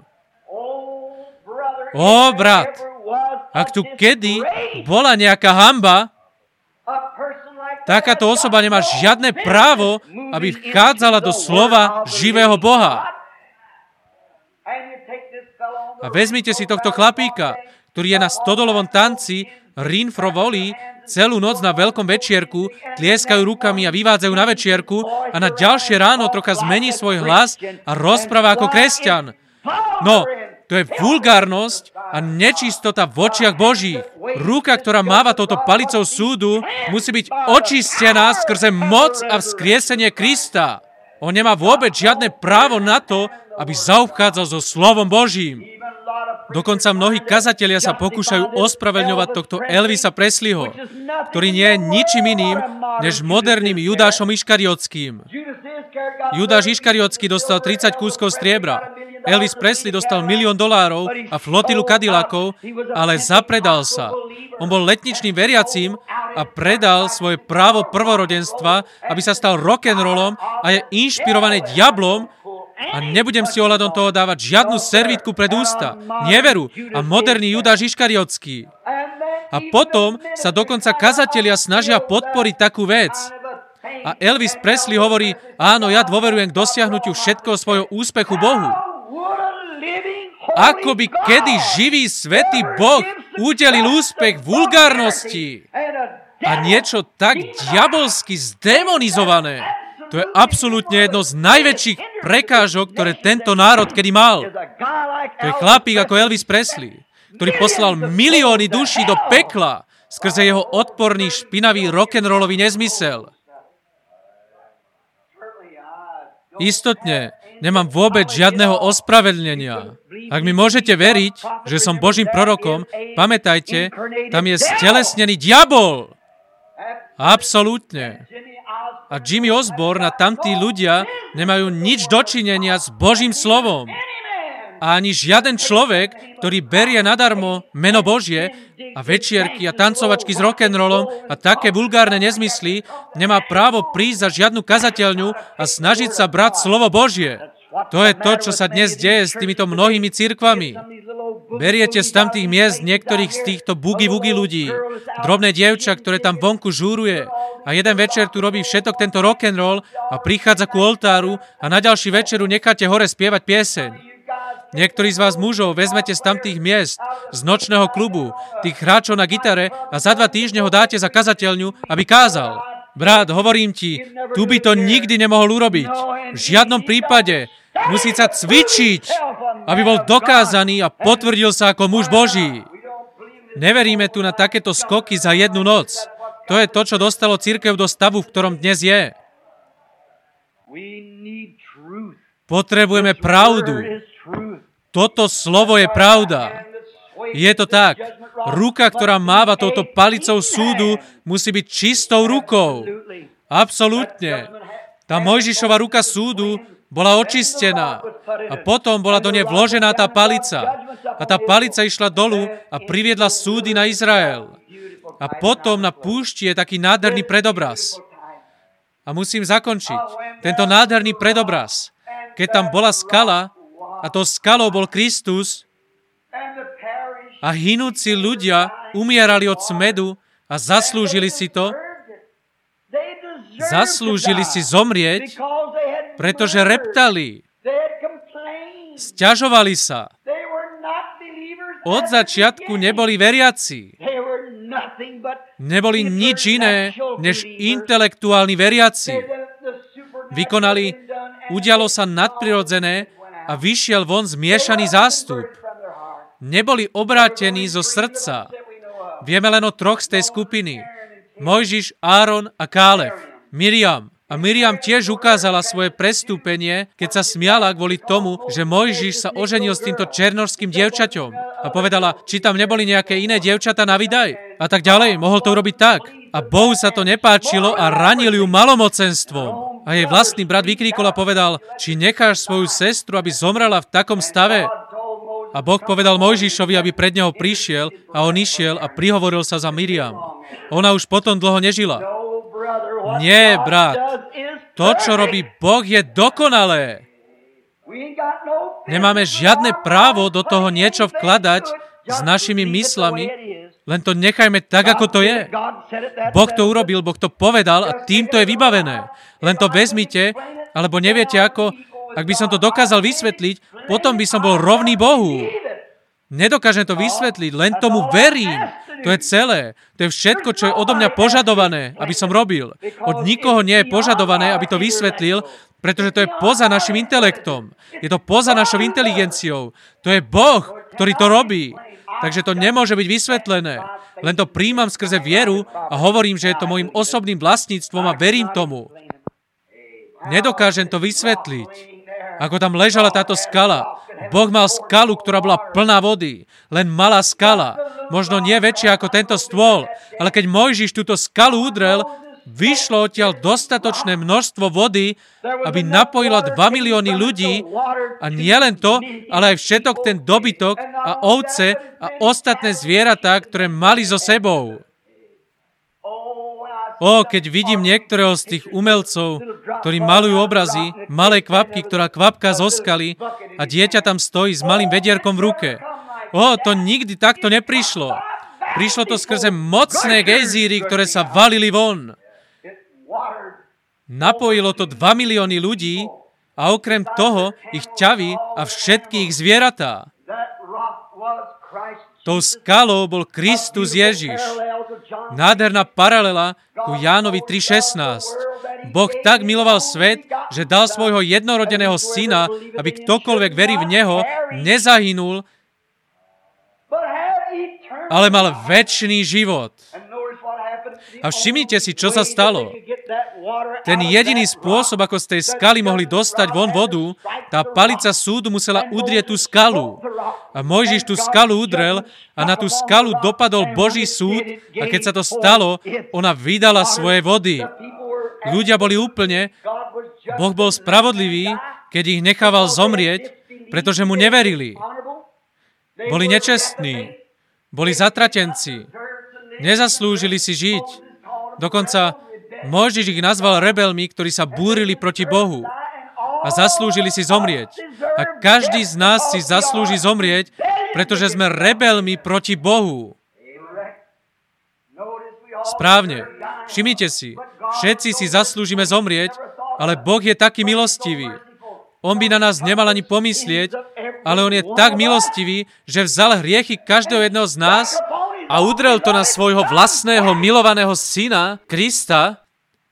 Ó, brat, ak tu kedy bola nejaká hanba, takáto osoba nemá žiadne právo, aby vchádzala do slova živého Boha. A vezmite si tohto chlapíka, ktorý je na stodolovom tanci Rinfro volí celú noc na veľkom večierku, tlieskajú rukami a vyvádzajú na večierku a na ďalšie ráno trocha zmení svoj hlas a rozpráva ako kresťan. No, to je vulgárnosť a nečistota v očiach Božích. Ruka, ktorá máva touto palicou súdu, musí byť očistená skrze moc a vzkriesenie Krista. On nemá vôbec žiadne právo na to, aby zaobchádzal so slovom Božím. Dokonca mnohí kazatelia sa pokúšajú ospravedľovať tohto Elvisa Presleyho, ktorý nie je ničím iným, než moderným Judášom Iškariotským. Judáš Iškariotský dostal 30 kúskov striebra. Elvis Presley dostal $1 000 000 a flotilu Cadillacov, ale zapredal sa. On bol letničným veriacím a predal svoje právo prvorodenstva, aby sa stal rock'n'rollom a je inšpirovaný diablom. A nebudem si ohľadom toho dávať žiadnu servítku pred ústa. Neveru a moderný Judáš Iškariotský. A potom sa dokonca kazatelia snažia podporiť takú vec. A Elvis Presley hovorí, áno, ja dôverujem k dosiahnutiu všetkého svojho úspechu Bohu. Ako by kedy živý svätý Boh udelil úspech vulgárnosti a niečo tak diabolsky zdemonizované. To je absolútne jedno z najväčších prekážok, ktoré tento národ kedy mal. To je chlapík ako Elvis Presley, ktorý poslal milióny duší do pekla skrze jeho odporný, špinavý rock'n'rollový nezmysel. Istotne, nemám vôbec žiadneho ospravedlnenia. Ak mi môžete veriť, že som Božím prorokom, pamätajte, tam je stelesnený diabol. Absolútne. a Jimmy Osborne a tamtí ľudia nemajú nič dočinenia s Božím slovom. A ani žiaden človek, ktorý berie nadarmo meno Božie a večierky a tancovačky s rock'n'rollom a také vulgárne nezmysly, nemá právo prísť za žiadnu kazateľňu a snažiť sa brať slovo Božie. To je to, čo sa dnes deje s týmito mnohými cirkvami. Beriete z tamtých miest niektorých z týchto boogie-woogie ľudí, drobné dievča, ktoré tam vonku žúruje a jeden večer tu robí všetok tento rock'n'roll a prichádza ku oltáru a na ďalší večeru necháte hore spievať pieseň. Niektorí z vás mužov vezmete z tamtých miest, z nočného klubu, tých hráčov na gitare a za 2 týždne ho dáte za kazateľňu, aby kázal. Brat, hovorím ti, tu by to nikdy nemohol urobiť. V žiadnom prípade. Musí sa cvičiť, aby bol dokázaný a potvrdil sa ako muž Boží. Neveríme tu na takéto skoky za jednu noc. To je to, čo dostalo cirkev do stavu, v ktorom dnes je. Potrebujeme pravdu. Toto slovo je pravda. Je to tak. Ruka, ktorá máva touto palicou súdu, musí byť čistou rukou. Absolútne. Tá Mojžišova ruka súdu bola očistená a potom bola do nej vložená tá palica. A tá palica išla dolu a priviedla súdy na Izrael. A potom na púšti je taký nádherný predobraz. A musím zakončiť. Tento nádherný predobraz. Keď tam bola skala, a tou skalou bol Kristus, a hynúci ľudia umierali od smedu a zaslúžili si to. Zaslúžili si zomrieť, pretože reptali. Sťažovali sa. Od začiatku neboli veriaci. Neboli nič iné, než intelektuálni veriaci. Udialo sa nadprirodzené a vyšiel von zmiešaný zástup. Neboli obrátení zo srdca. Vieme len o 3 z tej skupiny. Mojžiš, Áron a Káleb. Miriam. A Miriam tiež ukázala svoje prestúpenie, keď sa smiala kvôli tomu, že Mojžiš sa oženil s týmto černošským dievčaťom. A povedala, či tam neboli nejaké iné dievčatá na vydaj. A tak ďalej, mohol to urobiť tak. A Bohu sa to nepáčilo a ranil ju malomocenstvom. A jej vlastný brat vykríkol a povedal, či necháš svoju sestru, aby zomrela v takom stave? A Boh povedal Mojžišovi, aby pred neho prišiel a on išiel a prihovoril sa za Miriam. Ona už potom dlho nežila. Nie, brat. To, čo robí Boh, je dokonalé. Nemáme žiadne právo do toho niečo vkladať s našimi myslami, len to nechajme tak, ako to je. Boh to urobil, Boh to povedal a týmto je vybavené. Len to vezmite, alebo neviete ako, ak by som to dokázal vysvetliť, potom by som bol rovný Bohu. Nedokážem to vysvetliť, len tomu verím. To je celé. To je všetko, čo je odo mňa požadované, aby som robil. Od nikoho nie je požadované, aby to vysvetlil, pretože to je poza našim intelektom. Je to poza našou inteligenciou. To je Boh, ktorý to robí. Takže to nemôže byť vysvetlené. Len to príjmam skrze vieru a hovorím, že je to môjim osobným vlastníctvom a verím tomu. Nedokážem to vysvetliť. Ako tam ležala táto skala. Boh mal skalu, ktorá bola plná vody. Len malá skala. Možno nie väčšia ako tento stôl. Ale keď Mojžiš túto skalu udrel, vyšlo odtiaľ dostatočné množstvo vody, aby napojila 2 milióny ľudí. A nie len to, ale aj všetok ten dobytok a ovce a ostatné zvieratá, ktoré mali so sebou. Keď vidím niektorého z tých umelcov, ktorí malujú obrazy, malej kvapky, ktorá kvapká zo skaly a dieťa tam stojí s malým vedierkom v ruke. To nikdy takto neprišlo. Prišlo to skrze mocné gejzíry, ktoré sa valili von. Napojilo to 2 milióny ľudí a okrem toho ich ťavy a všetky ich zvieratá. Tou skalou bol Kristus Ježiš. Nádherná paralela ku Jánovi 3.16. Boh tak miloval svet, že dal svojho jednorodeného syna, aby ktokoľvek verí v neho, nezahynul, ale mal večný život. A všimnite si, čo sa stalo. Ten jediný spôsob, ako z tej skaly mohli dostať von vodu, tá palica súdu musela udrieť tú skalu. A Mojžiš tú skalu udrel a na tú skalu dopadol Boží súd a keď sa to stalo, ona vydala svoje vody. ľudia boli úplne, Boh bol spravodlivý, keď ich nechával zomrieť, pretože mu neverili. Boli nečestní, boli zatratenci, nezaslúžili si žiť. Dokonca Mojžiš ich nazval rebelmi, ktorí sa búrili proti Bohu a zaslúžili si zomrieť. A každý z nás si zaslúži zomrieť, pretože sme rebelmi proti Bohu. Správne. Všimnite si, všetci si zaslúžime zomrieť, ale Boh je taký milostivý. On by na nás nemal ani pomyslieť, ale on je tak milostivý, že vzal hriechy každého jedného z nás a udrel to na svojho vlastného milovaného syna, Krista,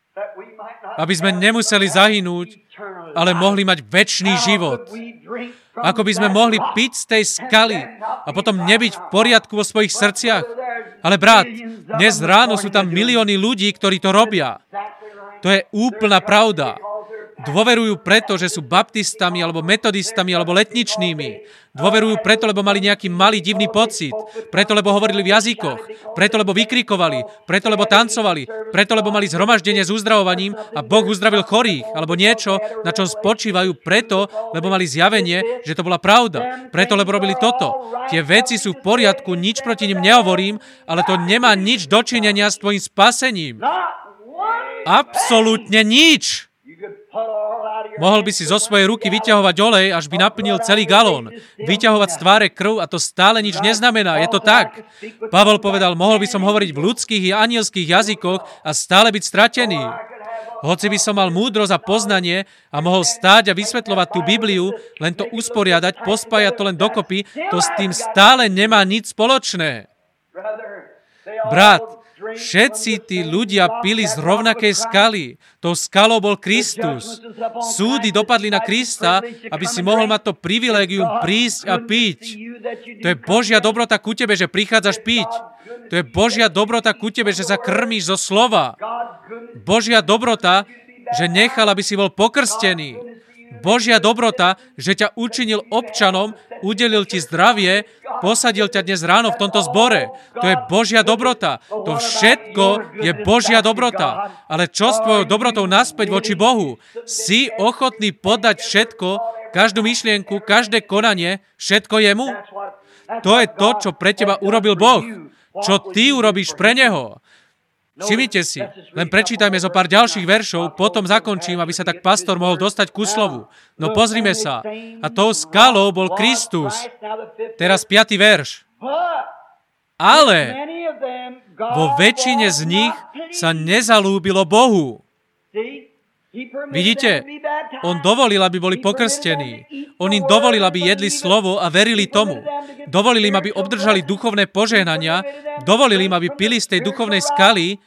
aby sme nemuseli zahynúť, ale mohli mať večný život. Ako by sme mohli piť z tej skaly a potom nebyť v poriadku vo svojich srdciach. Ale brat, dnes ráno sú tam milióny ľudí, ktorí to robia. To je úplná pravda. Dôverujú preto, že sú baptistami, alebo metodistami, alebo letničnými. Dôverujú preto, lebo mali nejaký malý divný pocit. Preto, lebo hovorili v jazykoch. Preto, lebo vykrikovali. Preto, lebo tancovali. Preto, lebo mali zhromaždenie s uzdravovaním a Boh uzdravil chorých. Alebo niečo, na čom spočívajú. Preto, lebo mali zjavenie, že to bola pravda. Preto, lebo robili toto. Tie veci sú v poriadku, nič proti nim nehovorím, ale to nemá nič dočinenia s tvojim spasením. Absolútne nič. Mohol by si zo svojej ruky vyťahovať olej, až by naplnil celý galón. Vyťahovať z tváre krv a to stále nič neznamená. Je to tak. Pavol povedal, mohol by som hovoriť v ľudských i anielských jazykoch a stále byť stratený. Hoci by som mal múdrosť a poznanie a mohol stáť a vysvetľovať tú Bibliu, len to usporiadať, pospájať to len dokopy, to s tým stále nemá nič spoločné. Brat, všetci tí ľudia pili z rovnakej skaly. Tou skalou bol Kristus. Súdy dopadli na Krista, aby si mohol mať to privilégium prísť a piť. To je Božia dobrota ku tebe, že prichádzaš piť. To je Božia dobrota ku tebe, že sa krmíš zo slova. Božia dobrota, že nechal, aby si bol pokrstený. Božia dobrota, že ťa učinil občanom, udelil ti zdravie, posadil ťa dnes ráno v tomto zbore. To je Božia dobrota. To všetko je Božia dobrota. Ale čo s tvojou dobrotou naspäť voči Bohu? Si ochotný podať všetko, každú myšlienku, každé konanie, všetko jemu? To je to, čo pre teba urobil Boh. Čo ty urobíš pre Neho. Všimnite si, len prečítajme zo pár ďalších veršov, potom zakončím, aby sa tak pastor mohol dostať ku slovu. No pozrime sa. A tou skalou bol Kristus. Teraz 5. verš. Ale vo väčšine z nich sa nezalúbilo Bohu. Vidíte, on dovolil, aby boli pokrstení. On im dovolil, aby jedli slovo a verili tomu. Dovolil im, aby obdržali duchovné požehnania. Dovolil im, aby pili z tej duchovnej skaly.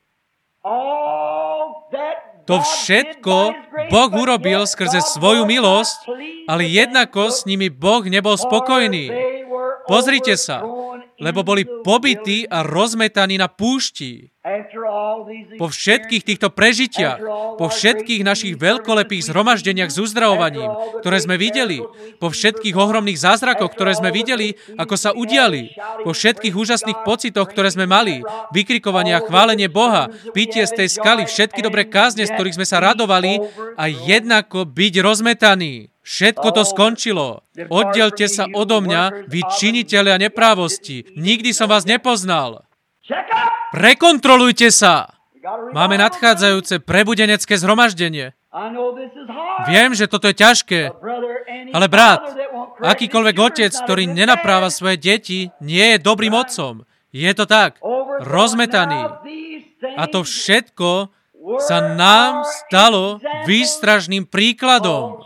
To všetko Boh urobil skrze svoju milosť, ale jednako s nimi Boh nebol spokojný. Pozrite sa, lebo boli pobití a rozmetaní na púšti. Po všetkých týchto prežitiach, po všetkých našich veľkolepých zhromaždeniach s uzdravovaním, ktoré sme videli, po všetkých ohromných zázrakoch, ktoré sme videli, ako sa udiali, po všetkých úžasných pocitoch, ktoré sme mali, vykrikovanie a chválenie Boha, pitie z tej skaly, všetky dobré kázne, z ktorých sme sa radovali a jednako byť rozmetaní. Všetko to skončilo. Oddelte sa odo mňa, vy činitelia neprávosti. Nikdy som vás nepoznal. Prekontrolujte sa. Máme nadchádzajúce prebudenecké zhromaždenie. Viem, že toto je ťažké, ale brat, akýkoľvek otec, ktorý nenapráva svoje deti, nie je dobrým otcom. Je to tak. Rozmetaný. A to všetko sa nám stalo výstražným príkladom.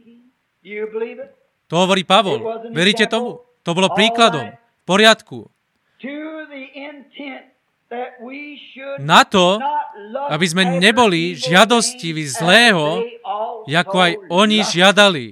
To hovorí Pavol. Veríte tomu? To bolo príkladom. V poriadku. Na to, aby sme neboli žiadostiví zlého, ako aj oni žiadali.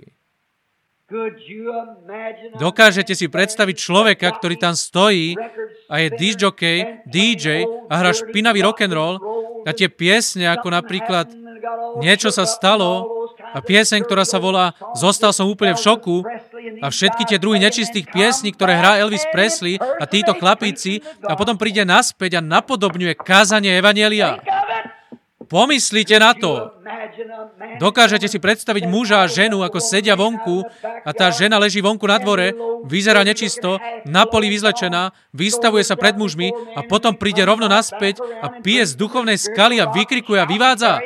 Dokážete si predstaviť človeka, ktorý tam stojí a je DJ a hrá špinavý rock'n'roll a tie piesne, ako napríklad Niečo sa stalo a pieseň, ktorá sa volá Zostal som úplne v šoku a všetky tie druhy nečistých piesní, ktoré hrá Elvis Presley a títo chlapíci a potom príde naspäť a napodobňuje kázanie evanjelia. Pomyslite na to. Dokážete si predstaviť muža a ženu, ako sedia vonku a tá žena leží vonku na dvore, vyzerá nečisto, na poli vyzlečená, vystavuje sa pred mužmi a potom príde rovno naspäť a pije z duchovnej skaly a vykrikuje a vyvádza.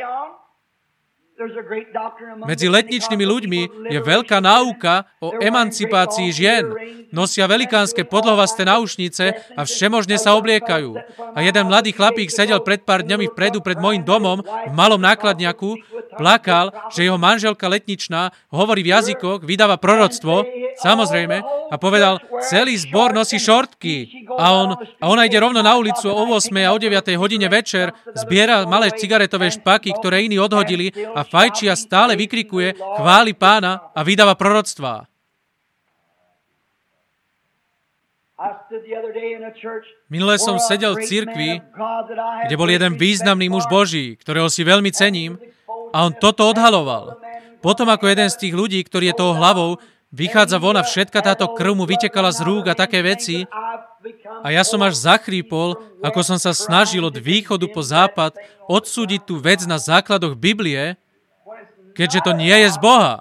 Medzi letničnými ľuďmi je veľká náuka o emancipácii žien. Nosia velikánske podlohvasté náušnice a všemožne sa obliekajú. A jeden mladý chlapík sedel pred pár dňami vpredu pred môjim domom v malom nákladňaku, plakal, že jeho manželka letničná hovorí v jazykoch, vydáva proroctvo, samozrejme, a povedal, celý zbor nosí šortky. A ona ide rovno na ulicu o 8 a o 9 hodine večer, zbiera malé cigaretové špaky, ktoré iní odhodili a fajčí a stále vykrikuje, chváli Pána a vydáva proroctvá. Minule som sedel v cirkvi, kde bol jeden významný muž Boží, ktorého si veľmi cením, a on toto odhaloval. Potom ako jeden z tých ľudí, ktorý je toho hlavou, vychádza von a všetka táto krv mu vytekala z rúk a také veci, a ja som až zachrípol, ako som sa snažil od východu po západ odsúdiť tú vec na základoch Biblie, keďže to nie je z Boha.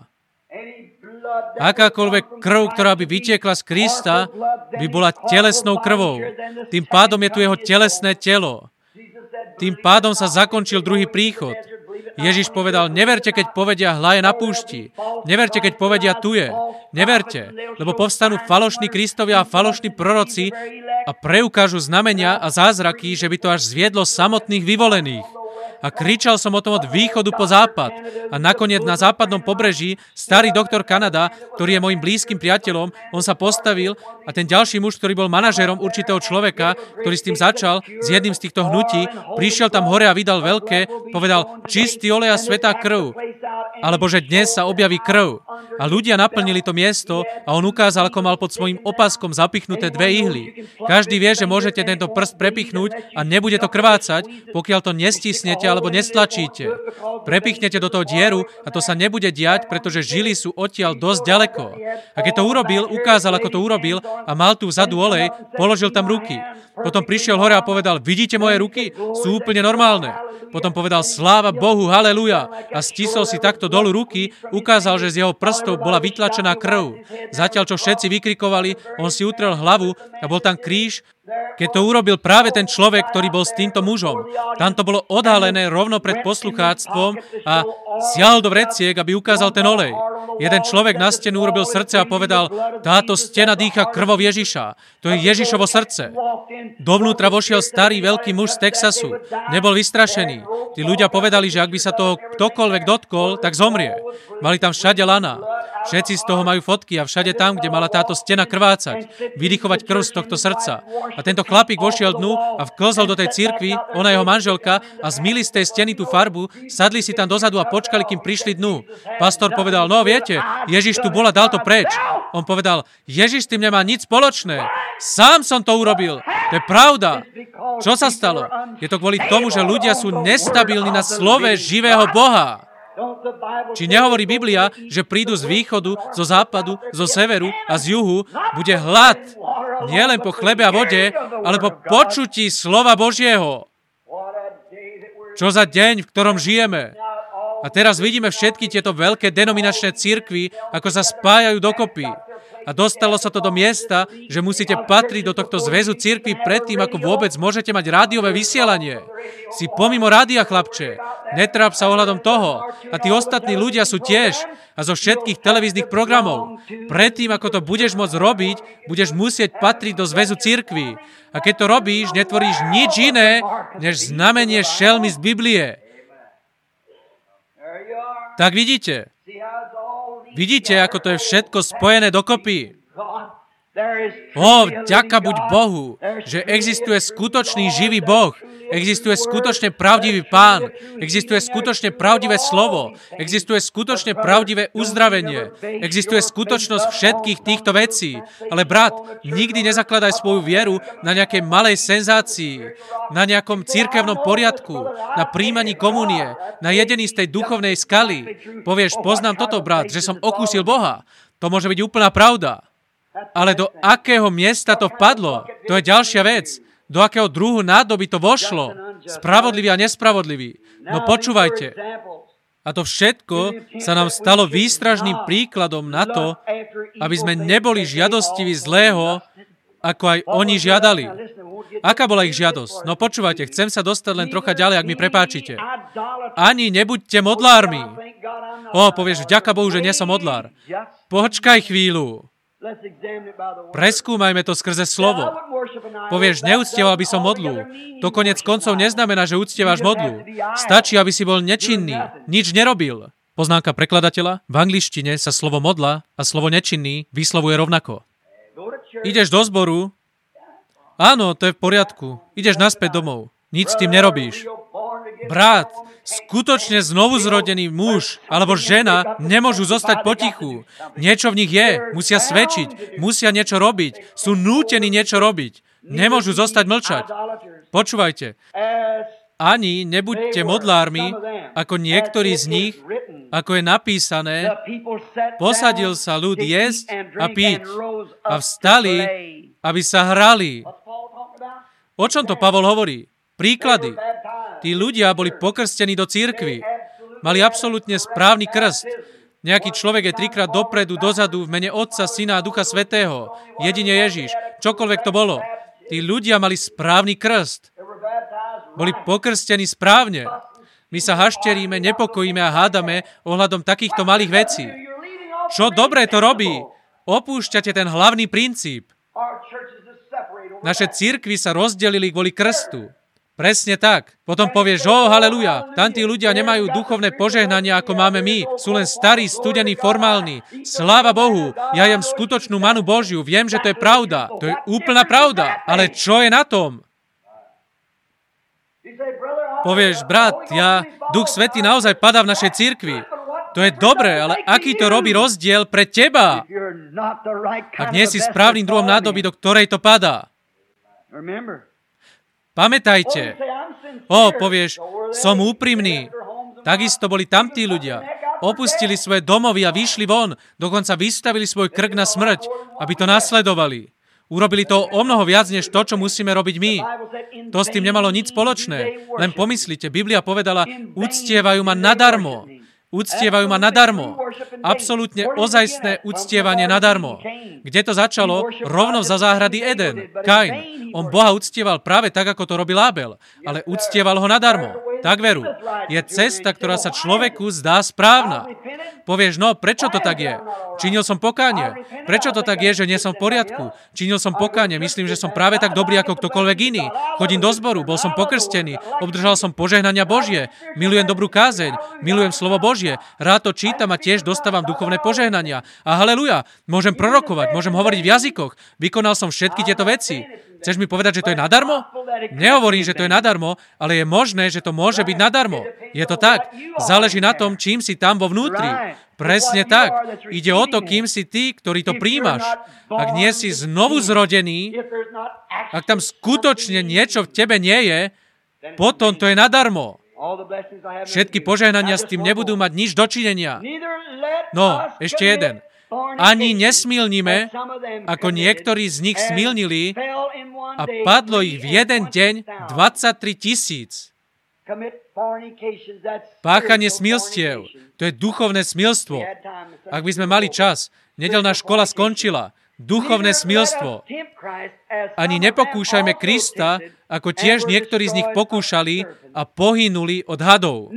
Akákoľvek krv, ktorá by vytiekla z Krista, by bola telesnou krvou. Tým pádom je tu jeho telesné telo. Tým pádom sa zakončil druhý príchod. Ježiš povedal, neverte, keď povedia hla je na púšti. Neverte, keď povedia tu je. Neverte, lebo povstanú falošní Kristovia a falošní proroci a preukážu znamenia a zázraky, že by to až zviedlo samotných vyvolených. A kričal som o tom od východu po západ. A nakoniec na západnom pobreží starý doktor Kanada, ktorý je môjim blízkym priateľom, on sa postavil a ten ďalší muž, ktorý bol manažérom určitého človeka, ktorý s tým začal, s jedným z týchto hnutí, prišiel tam hore a vydal veľké, povedal, čistý olej a svätá krv. Alebo že dnes sa objaví krv. A ľudia naplnili to miesto a on ukázal, ako mal pod svojím opaskom zapichnuté 2 ihly. Každý vie, že môžete tento prst prepichnúť a nebude to krvácať, pokiaľ to nestisnete alebo nestlačíte. Prepichnete do toho dieru a to sa nebude diať, pretože žily sú odtiaľ dosť ďaleko. A keď to urobil, ukázal, ako to urobil a mal tu vzadu olej, položil tam ruky. Potom prišiel hore a povedal, vidíte moje ruky? Sú úplne normálne. Potom povedal, sláva Bohu, haleluja. A stisol si takto dolu ruky, ukázal, že z jeho prstov bola vytlačená krv. Zatiaľ, čo všetci vykrikovali, on si utrel hlavu a bol tam kríž, keď to urobil práve ten človek, ktorý bol s týmto mužom. Tam to bolo odhalené rovno pred poslucháctvom a siahol do vreciek, aby ukázal ten olej. Jeden človek na stenu urobil srdce a povedal, táto stena dýcha krvou Ježiša. To je Ježišovo srdce. Dovnútra vošiel starý veľký muž z Texasu. Nebol vystrašený. Tí ľudia povedali, že ak by sa toho ktokoľvek dotkol, tak zomrie. Mali tam všade lana. Všetci z toho majú fotky a všade tam, kde mala táto stena krvácať, vydychovať krv z tohto srdca. A tento chlapík vošiel dnu a vklzol do tej cirkvi, ona jeho manželka, a zmyli z tej steny tú farbu, sadli si tam dozadu a počkali, kým prišli dnu. Pastor povedal, no viete, Ježiš tu bol a dal to preč. On povedal, Ježiš s tým nemá nič spoločné. Sám som to urobil. To je pravda. Čo sa stalo? Je to kvôli tomu, že ľudia sú nestabilní na slove živého Boha. Či nehovorí Biblia, že prídu z východu, zo západu, zo severu a z juhu, bude hlad. Nie len po chlebe a vode, ale po počutí slova Božieho. Čo za deň, v ktorom žijeme. A teraz vidíme všetky tieto veľké denominačné cirkvi, ako sa spájajú dokopy. A dostalo sa to do miesta, že musíte patriť do tohto zväzu cirkvi predtým, ako vôbec môžete mať rádiové vysielanie. Si pomimo rádia, chlapče. Netráp sa ohľadom toho. A tí ostatní ľudia sú tiež. A zo všetkých televíznych programov. Predtým, ako to budeš môcť robiť, budeš musieť patriť do zväzu cirkvi. A keď to robíš, netvoríš nič iné, než znamenie šelmy z Biblie. Tak vidíte. Vidíte, ako to je všetko spojené dokopy? Vďaka buď Bohu, že existuje skutočný živý Boh, existuje skutočne pravdivý Pán, existuje skutočne pravdivé slovo, existuje skutočne pravdivé uzdravenie, existuje skutočnosť všetkých týchto vecí. Ale brat, nikdy nezakladaj svoju vieru na nejakej malej senzácii, na nejakom cirkevnom poriadku, na príjmaní komunie, na jedení z tej duchovnej skaly. Povieš, poznám toto, brat, že som okúsil Boha. To môže byť úplná pravda. Ale do akého miesta to vpadlo? To je ďalšia vec. Do akého druhu nádoby to vošlo? Spravodlivý a nespravodlivý. No počúvajte. A to všetko sa nám stalo výstražným príkladom na to, aby sme neboli žiadostiví zlého, ako aj oni žiadali. Aká bola ich žiadosť? No počúvajte, chcem sa dostať len trocha ďalej, ak mi prepáčite. Ani nebuďte modlármi. Povieš, vďaka Bohu, že nie som modlár. Počkaj chvíľu. Preskúmajme to skrze slovo. Povieš, neúctieval by som modlu. To konec koncov neznamená, že úctievaš modlu. Stačí, aby si bol nečinný. Nič nerobil. Poznámka prekladateľa. V angličtine sa slovo modla a slovo nečinný vyslovuje rovnako. Ideš do zboru. Áno, to je v poriadku. Ideš naspäť domov. Nič s tým nerobíš. Brat, skutočne znovuzrodený muž alebo žena nemôžu zostať potichu. Niečo v nich je. Musia svedčiť. Musia niečo robiť. Sú nútení niečo robiť. Nemôžu zostať mlčať. Počúvajte. Ani nebuďte modlármi, ako niektorí z nich, ako je napísané, posadil sa ľud jesť a piť a vstali, aby sa hrali. O čom to Pavol hovorí? Príklady. Tí ľudia boli pokrstení do cirkvi. Mali absolútne správny krst. Nejaký človek je 3-krát dopredu, dozadu, v mene Otca, Syna a Ducha Svätého. Jedine Ježiš. Čokoľvek to bolo. Tí ľudia mali správny krst. Boli pokrstení správne. My sa hašteríme, nepokojíme a hádame ohľadom takýchto malých vecí. Čo dobré to robí? Opúšťate ten hlavný princíp. Naše cirkvi sa rozdelili kvôli krstu. Presne tak. Potom povieš, haleluja, tamtí ľudia nemajú duchovné požehnania, ako máme my. Sú len starí, studení, formálni. Sláva Bohu, ja jem skutočnú manu Božiu. Viem, že to je pravda. To je úplná pravda. Ale čo je na tom? Povieš, brat, Duch Svätý naozaj padá v našej cirkvi. To je dobré, ale aký to robí rozdiel pre teba? Ak nie si správnym druhom nádoby, do ktorej to padá. Pamätajte. Povieš, som úprimný. Takisto boli tamtí ľudia. Opustili svoje domovy a vyšli von. Dokonca vystavili svoj krk na smrť, aby to nasledovali. Urobili to o mnoho viac, než to, čo musíme robiť my. To s tým nemalo nič spoločné. Len pomyslite, Biblia povedala, uctievajú ma nadarmo. Uctievajú ma nadarmo. Absolútne ozajstné uctievanie nadarmo. Kde to začalo? Rovno za záhrady Eden. Kain. On Boha uctieval práve tak, ako to robil Abel. Ale uctieval ho nadarmo. Tak veru. Je cesta, ktorá sa človeku zdá správna. Povieš, prečo to tak je? Činil som pokánie. Prečo to tak je, že nie som v poriadku? Činil som pokánie. Myslím, že som práve tak dobrý, ako ktokoľvek iný. Chodím do zboru, bol som pokrstený, obdržal som požehnania Božie, milujem dobrú kázeň, milujem slovo Božie, rád to čítam a tiež dostávam duchovné požehnania. A haleluja, môžem prorokovať, môžem hovoriť v jazykoch, vykonal som všetky tieto veci. Chceš mi povedať, že to je nadarmo? Nehovorím, že to je nadarmo, ale je možné, že to môže byť nadarmo. Je to tak. Záleží na tom, čím si tam vo vnútri. Presne tak. Ide o to, kým si ty, ktorý to príjmaš. Ak nie si znovu zrodený, ak tam skutočne niečo v tebe nie je, potom to je nadarmo. Všetky požehnania s tým nebudú mať nič dočinenia. Ešte jeden. Ani nesmilnime, ako niektorí z nich smilnili a padlo ich v jeden deň 23 000. Páchanie smilstiev, to je duchovné smilstvo. Ak by sme mali čas, nedeľná škola skončila. Duchovné smilstvo. Ani nepokúšajme Krista, ako tiež niektorí z nich pokúšali a pohynuli od hadov.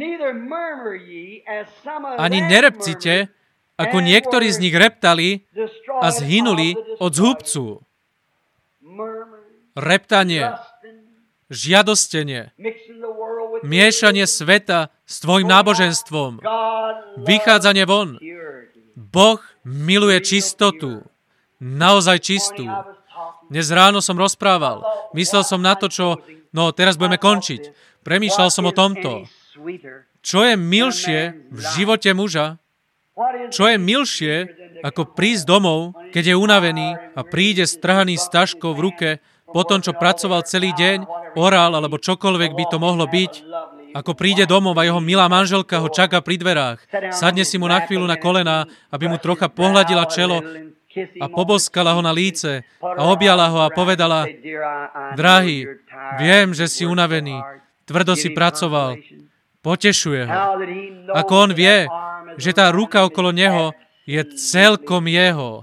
Ani nerepcite, ako niektorí z nich reptali a zhynuli od zhubcu. Reptanie, žiadostenie, miešanie sveta s tvojim náboženstvom, vychádzanie von. Boh miluje čistotu, naozaj čistú. Dnes ráno som rozprával, myslel som na to, teraz budeme končiť. Premýšľal som o tomto. Čo je milšie v živote muža? Čo je milšie, ako prísť domov, keď je unavený a príde strhaný s taškou v ruke, po tom, čo pracoval celý deň, oral alebo čokoľvek by to mohlo byť, ako príde domov a jeho milá manželka ho čaká pri dverách. Sadne si mu na chvíľu na kolená, aby mu trocha pohľadila čelo a poboskala ho na líce a objala ho a povedala: Drahý, viem, že si unavený, tvrdo si pracoval. Potešuje ho. Ako on vie, že tá ruka okolo neho je celkom jeho.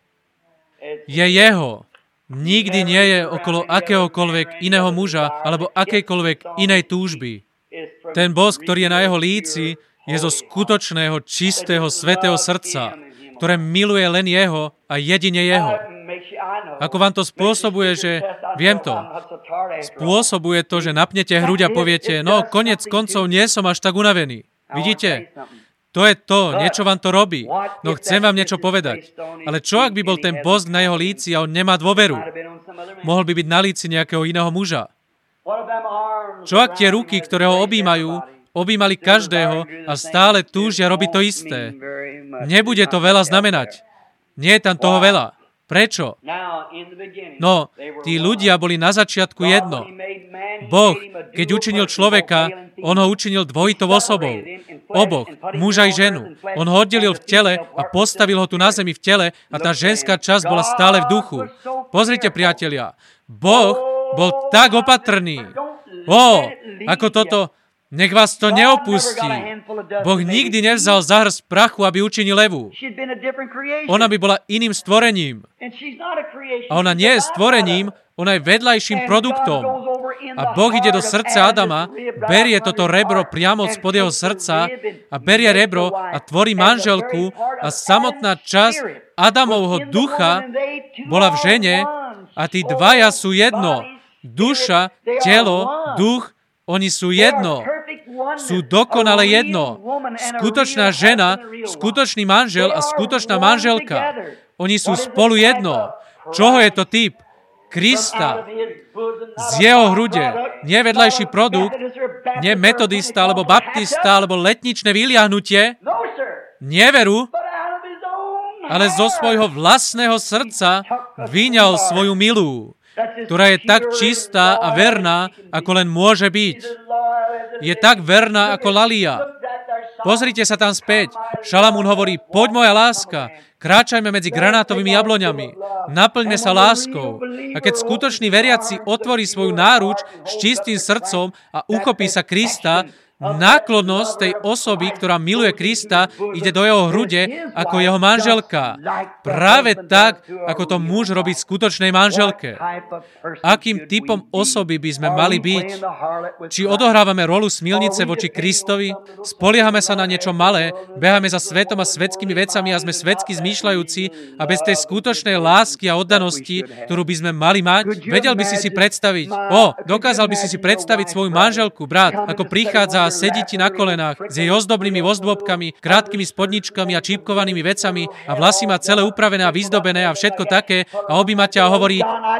Je jeho. Nikdy nie je okolo akéhokoľvek iného muža alebo akejkoľvek inej túžby. Ten bosk, ktorý je na jeho líci, je zo skutočného, čistého, svätého srdca, ktoré miluje len jeho a jedine jeho. Ako vám to spôsobuje, že... Viem to. Spôsobuje to, že napnete hruď a poviete: no, koniec koncov nie som až tak unavený. Vidíte? To je to, niečo vám to robí. No chcem vám niečo povedať. Ale čo, ak by bol ten bosk na jeho líci a on nemá dôveru? Mohol by byť na líci nejakého iného muža. Čo ak tie ruky, ktoré ho objímali každého a stále túžia robiť to isté? Nebude to veľa znamenať. Nie je tam toho veľa. Prečo? No, tí ľudia boli na začiatku jedno. Boh, keď učinil človeka, on ho učinil dvojitou osobou. Oboch, muža i ženu. On ho oddelil v tele a postavil ho tu na zemi v tele a tá ženská časť bola stále v duchu. Pozrite, priatelia, Boh bol tak opatrný. Ako toto, nech vás to neopustí. Boh nikdy nevzal za hrst prachu, aby učinil Evu. Ona by bola iným stvorením. A ona nie je stvorením, ona je vedľajším produktom. A Boh ide do srdca Adama, berie toto rebro priamo spod jeho srdca a berie rebro a tvorí manželku a samotná časť Adamovho ducha bola v žene a tí dvaja sú jedno. Duša, telo, duch, oni sú jedno. Sú dokonale jedno. Skutočná žena, skutočný manžel a skutočná manželka. Oni sú spolu jedno. Čoho je to typ? Krista. Z jeho hrude. Nie vedľajší produkt, nie metodista, alebo baptista, alebo letničné vyliahnutie. Nie veru, ale zo svojho vlastného srdca vyňal svoju milú, ktorá je tak čistá a verná, ako len môže byť. Je tak verná ako lalia. Pozrite sa tam späť. Šalamún hovorí: poď moja láska, kráčajme medzi granátovými jabloňami, naplňme sa láskou. A keď skutočný veriaci otvorí svoju náruč s čistým srdcom a uchopí sa Krista, náklonnosť tej osoby, ktorá miluje Krista, ide do jeho hrude ako jeho manželka. Práve tak, ako to muž robí skutočnej manželke. Akým typom osoby by sme mali byť? Či odohrávame rolu smilnice voči Kristovi? Spoliehame sa na niečo malé, beháme za svetom a svetskými vecami a sme svetsky zmýšľajúci a bez tej skutočnej lásky a oddanosti, ktorú by sme mali mať? Vedel by si si predstaviť, dokázal by si si predstaviť svoju manželku, brat, ako prichádza a sedí ti na kolenách s jej ozdobnými vozdôbkami, krátkými spodničkami a čípkovanými vecami a vlasy má celé upravené a vyzdobené a všetko také a objíma ťa a hovorí: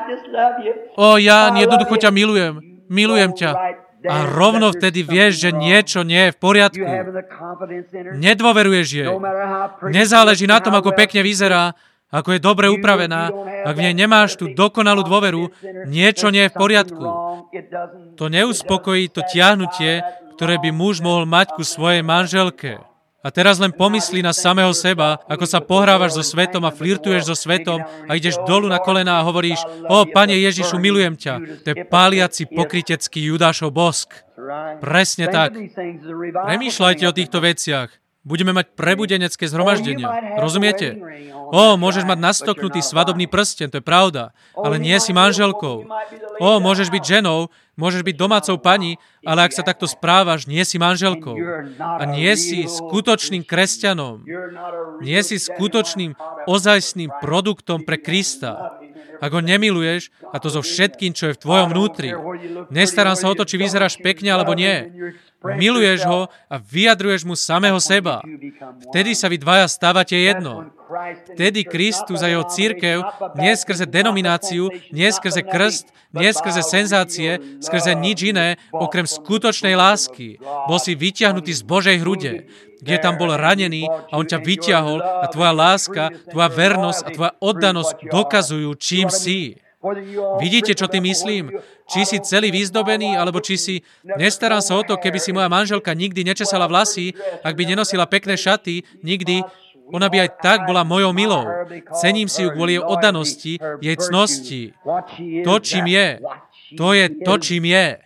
Jan, jednoducho ťa milujem ťa. A rovno vtedy vieš, že niečo nie je v poriadku. Nedôveruješ jej. Nezáleží na tom, ako pekne vyzerá, ako je dobre upravená. Ak v nej nemáš tú dokonalú dôveru, niečo nie je v poriadku. To neuspokojí to tiahnutie, ktoré by muž mohol mať ku svojej manželke. A teraz len pomyslí na samého seba, ako sa pohrávaš so svetom a flirtuješ so svetom a ideš dolu na kolená a hovoríš: Pane Ježišu, milujem ťa. To je páliaci pokrytecký Judášov bosk. Presne tak. Premýšľajte o týchto veciach. Budeme mať prebudenecké zhromaždenia. Rozumiete? Môžeš mať nastoknutý svadobný prsten, to je pravda, ale nie si manželkou. Môžeš byť ženou, môžeš byť domácou pani, ale ak sa takto správaš, nie si manželkou. A nie si skutočným kresťanom. Nie si skutočným, ozajstným produktom pre Krista. Ak ho nemiluješ, a to so všetkým, čo je v tvojom vnútri. Nestarám sa o to, či vyzeráš pekne alebo nie. Miluješ ho a vyjadruješ mu samého seba. Vtedy sa vy dvaja stávate jedno. Vtedy Kristus a jeho cirkev, nie skrze denomináciu, nie skrze krst, nie skrze senzácie, skrze nič iné, okrem skutočnej lásky. Bol si vyťahnutý z Božej hrude, kde tam bol ranený a on ťa vyťahol a tvoja láska, tvoja vernosť a tvoja oddanosť dokazujú, čím si. Vidíte, čo tým myslím? Či si celý vyzdobený, alebo či si... Nestarám sa o to, keby si moja manželka nikdy nečesala vlasy, ak by nenosila pekné šaty, nikdy, Ona by aj tak bola mojou milou. Cením si ju kvôli jej oddanosti, jej cnosti. To, čím je. To je to, čím je.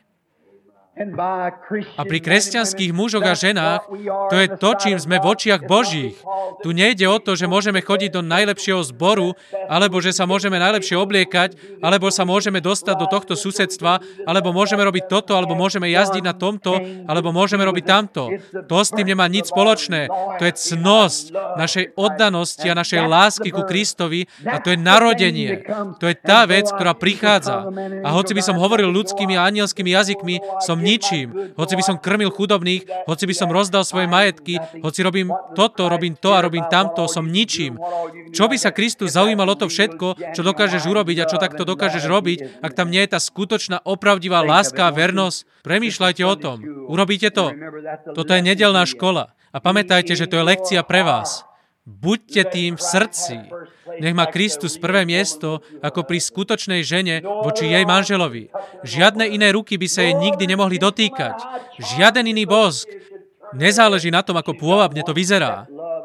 A pri kresťanských mužoch a ženách, to je to, čím sme v očiach Božích. Tu nejde o to, že môžeme chodiť do najlepšieho zboru, alebo že sa môžeme najlepšie obliekať, alebo sa môžeme dostať do tohto susedstva, alebo môžeme robiť toto, alebo môžeme jazdiť na tomto, alebo môžeme robiť tamto. To s tým nemá nič spoločné. To je cnosť našej oddanosti a našej lásky ku Kristovi a to je narodenie. To je tá vec, ktorá prichádza. A hoci by som hovoril ľudskými a anielskými jazykmi, som ničím. Hoci by som krmil chudobných, hoci by som rozdal svoje majetky, hoci robím toto, robím to a robím tamto, som ničím. Čo by sa Kristus zaujímal o to všetko, čo dokážeš urobiť a čo takto dokážeš robiť, ak tam nie je tá skutočná, opravdivá láska a vernosť? Premýšľajte o tom. Urobíte to? Toto je nedeľná škola. A pamätajte, že to je lekcia pre vás. Buďte tým v srdci. Nech má Kristus prvé miesto ako pri skutočnej žene voči jej manželovi. Žiadne iné ruky by sa jej nikdy nemohli dotýkať. Žiaden iný bosk. Nezáleží na tom, ako pôvabne to vyzerá.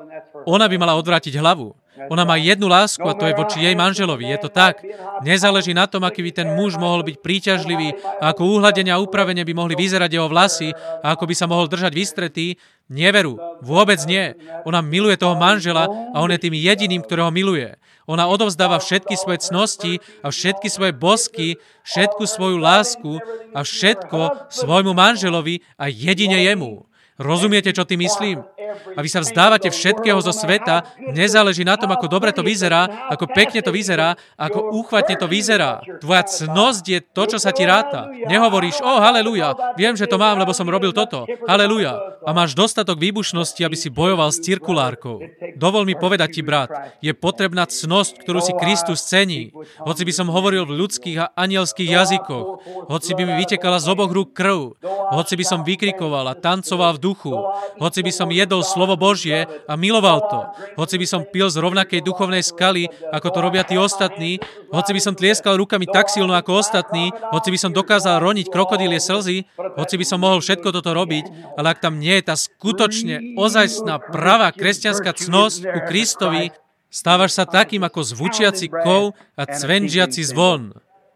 Ona by mala odvrátiť hlavu. Ona má jednu lásku a to je voči jej manželovi. Je to tak. Nezáleží na tom, aký by ten muž mohol byť príťažlivý a ako uhladenie a upravenie by mohli vyzerať jeho vlasy a ako by sa mohol držať vystretý. Neveru. Vôbec nie. Ona miluje toho manžela a on je tým jediným, ktorého miluje. Ona odovzdáva všetky svoje cnosti a všetky svoje bosky, všetku svoju lásku a všetko svojmu manželovi a jedine jemu. Rozumiete, čo tým myslím? A vy sa vzdávate všetkého zo sveta, nezáleží na tom, ako dobre to vyzerá, ako pekne to vyzerá, ako úchvatne to vyzerá. Tvoja cnosť je to, čo sa ti ráta. Nehovoríš, haleluja, viem, že to mám, lebo som robil toto. Haleluja. A máš dostatok výbušnosti, aby si bojoval s cirkulárkou. Dovol mi povedať ti, brat, je potrebná cnosť, ktorú si Kristus cení. Hoci by som hovoril v ľudských a anielských jazykoch, hoci by mi vytekala z oboch rúk krv, hoci by som vykrikoval a tancoval v duchu, hoci by som jedol slovo Božie a miloval to, hoci by som pil z rovnakej duchovnej skaly, ako to robia tí ostatní, hoci by som tlieskal rukami tak silno ako ostatní, hoci by som dokázal roniť krokodílie slzy, hoci by som mohol všetko toto robiť, ale ak tam nie je tá skutočne ozajstná pravá kresťanská cnosť ku Kristovi, stávaš sa takým ako zvučiaci kov a cvenžiaci zvon.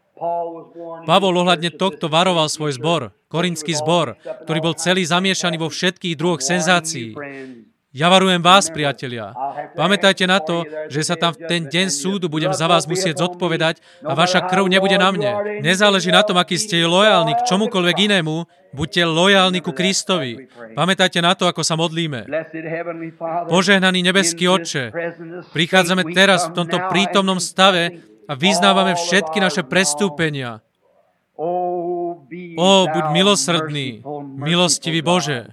Pavol ohľadne tohto varoval svoj zbor, korintský zbor, ktorý bol celý zamiešaný vo všetkých druhoch senzácií. Ja varujem vás, priatelia. Pamätajte na to, že sa tam v ten deň súdu budem za vás musieť zodpovedať a vaša krv nebude na mne. Nezáleží na tom, aký ste lojálni k čomukoľvek inému, buďte lojálni ku Kristovi. Pamätajte na to, ako sa modlíme. Požehnaný nebeský Otče, prichádzame teraz v tomto prítomnom stave a vyznávame všetky naše prestúpenia. Buď milosrdný, milostivý Bože.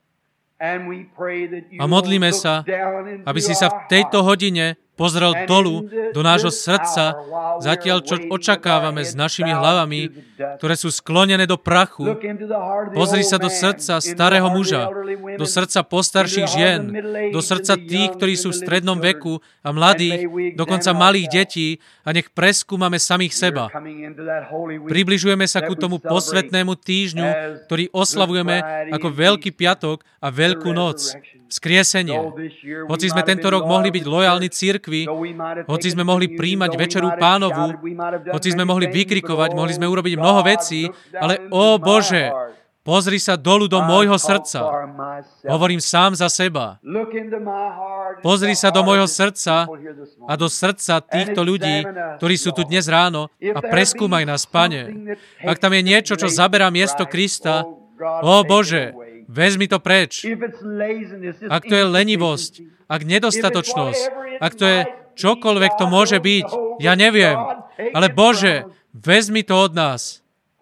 A modlíme sa, aby si sa v tejto hodine pozrel dolu do nášho srdca, zatiaľ čo očakávame s našimi hlavami, ktoré sú sklonené do prachu. Pozri sa do srdca starého muža, do srdca postarších žien, do srdca tých, ktorí sú v strednom veku a mladých, dokonca malých detí a nech preskúmame samých seba. Približujeme sa ku tomu posvätnému týždňu, ktorý oslavujeme ako Veľký piatok a Veľkú noc. Vzkriesenie. Hoci sme tento rok mohli byť lojálni cirkvi, hoci sme mohli príjmať večeru Pánovu, hoci sme mohli vykrikovať, mohli sme urobiť mnoho vecí, ale Bože, pozri sa dolu do môjho srdca. Hovorím sám za seba. Pozri sa do môjho srdca a do srdca týchto ľudí, ktorí sú tu dnes ráno a preskúmaj nás, Pane. Ak tam je niečo, čo zaberá miesto Krista, Bože, vezmi to preč. Ak to je lenivosť, ak nedostatočnosť, ak to je čokoľvek to môže byť, ja neviem. Ale Bože, vezmi to od nás.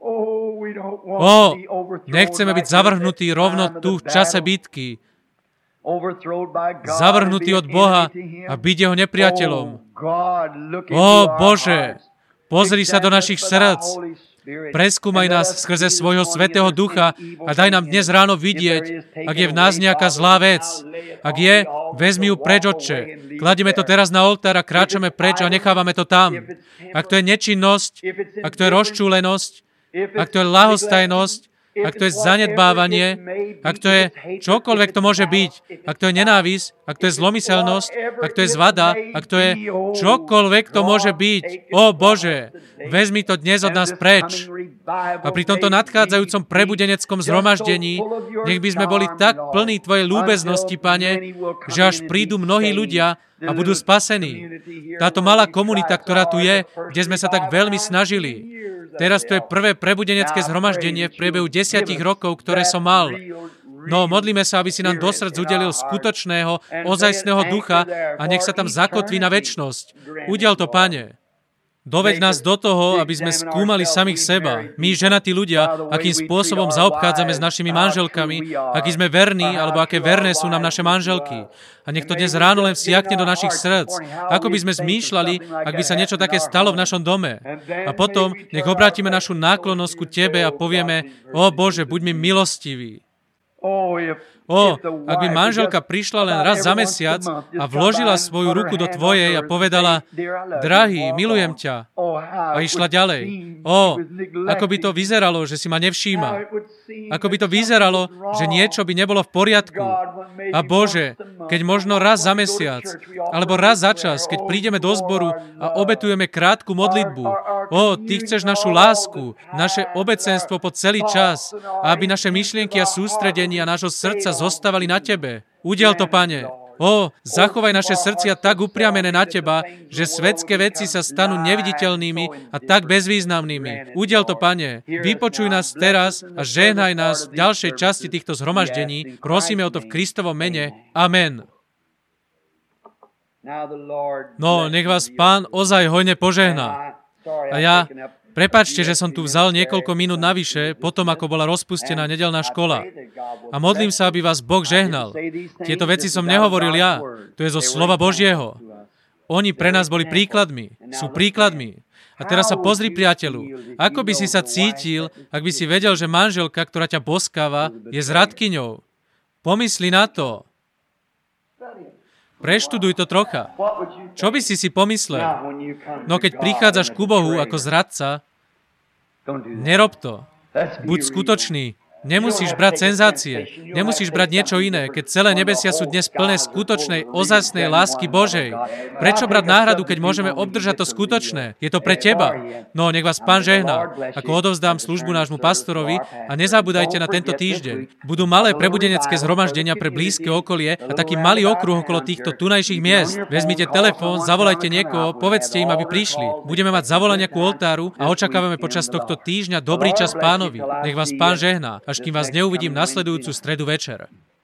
Nechceme byť zavrhnutí rovno tu v čase bitky. Zavrhnutí od Boha a byť jeho nepriateľom. Bože, pozri sa do našich srdc. Preskúmaj nás skrze svojho Svätého Ducha a daj nám dnes ráno vidieť, ak je v nás nejaká zlá vec. Ak je, vezmi ju preč, Otče. Kladieme to teraz na oltár a kráčame preč a nechávame to tam. Ak to je nečinnosť, ak to je rozčúlenosť, ak to je ľahostajnosť, ak to je zanedbávanie, ak to je čokoľvek to môže byť, ak to je nenávisť, ak to je zlomyselnosť, ak to je zvada, ak to je čokoľvek to môže byť. Ó Bože, vezmi to dnes od nás preč. A pri tomto nadchádzajúcom prebudeneckom zhromaždení, nech by sme boli tak plní Tvojej ľúbeznosti, Pane, že až prídu mnohí ľudia a budú spasení. Táto malá komunita, ktorá tu je, kde sme sa tak veľmi snažili. Teraz to je prvé prebudenecké zhromaždenie v priebehu 10 rokov, ktoré som mal. No, modlíme sa, aby si nám do srdc udelil skutočného, ozajstného ducha a nech sa tam zakotví na večnosť. Udial to, Pane. Doveď nás do toho, aby sme skúmali samých seba. My, ženatí ľudia, akým spôsobom zaobchádzame s našimi manželkami, akí sme verní, alebo aké verné sú nám naše manželky. A nech to dnes ráno len vsiakne do našich srdc. Ako by sme zmýšľali, ak by sa niečo také stalo v našom dome. A potom nech obrátime našu náklonnosť ku Tebe a povieme, ó Bože, buď mi milostivý. Ak by manželka prišla len raz za mesiac a vložila svoju ruku do tvojej a povedala, drahý, milujem ťa, a išla ďalej. Ako by to vyzeralo, že si ma nevšíma. Ako by to vyzeralo, že niečo by nebolo v poriadku. A Bože, keď možno raz za mesiac, alebo raz za čas, keď prídeme do zboru a obetujeme krátku modlitbu, Ty chceš našu lásku, naše obecenstvo po celý čas, a aby naše myšlienky a sústredenia nášho srdca zostávali na Tebe. Udiel to, Pane. Zachovaj naše srdcia tak upriamené na Teba, že svetské veci sa stanú neviditeľnými a tak bezvýznamnými. Udiel to, Pane. Vypočuj nás teraz a žehnaj nás v ďalšej časti týchto zhromaždení. Prosíme o to v Kristovom mene. Amen. No, nech vás Pán ozaj hojne požehná. A ja, prepáčte, že som tu vzal niekoľko minút navyše, potom ako bola rozpustená nedeľná škola. A modlím sa, aby vás Boh žehnal. Tieto veci som nehovoril ja, to je zo slova Božieho. Oni pre nás boli príkladmi, sú príkladmi. A teraz sa pozri, priateľu, ako by si sa cítil, ak by si vedel, že manželka, ktorá ťa boskáva, je zradkyňou. Pomysli na to. Preštuduj to trocha. Čo by si pomyslel? No keď prichádzaš ku Bohu ako zradca, nerob to. Buď skutočný. Nemusíš brať senzácie. Nemusíš brať niečo iné, keď celé nebesia sú dnes plné skutočnej, ozajstnej lásky Božej. Prečo brať náhradu, keď môžeme obdržať to skutočné? Je to pre teba. No, nech vás Pán žehná. Ako odovzdám službu nášmu pastorovi a nezabúdajte na tento týždeň. Budú malé prebudenecké zhromaždenia pre blízke okolie a taký malý okruh okolo týchto tunajších miest. Vezmite telefón, zavolajte niekoho, povedzte im, aby prišli. Budeme mať zavolania ku oltáru a očakávame počas tohto týždňa dobrý čas Pánovi. Nech vás Pán žehná, až kým vás neuvidím nasledujúcu stredu večer.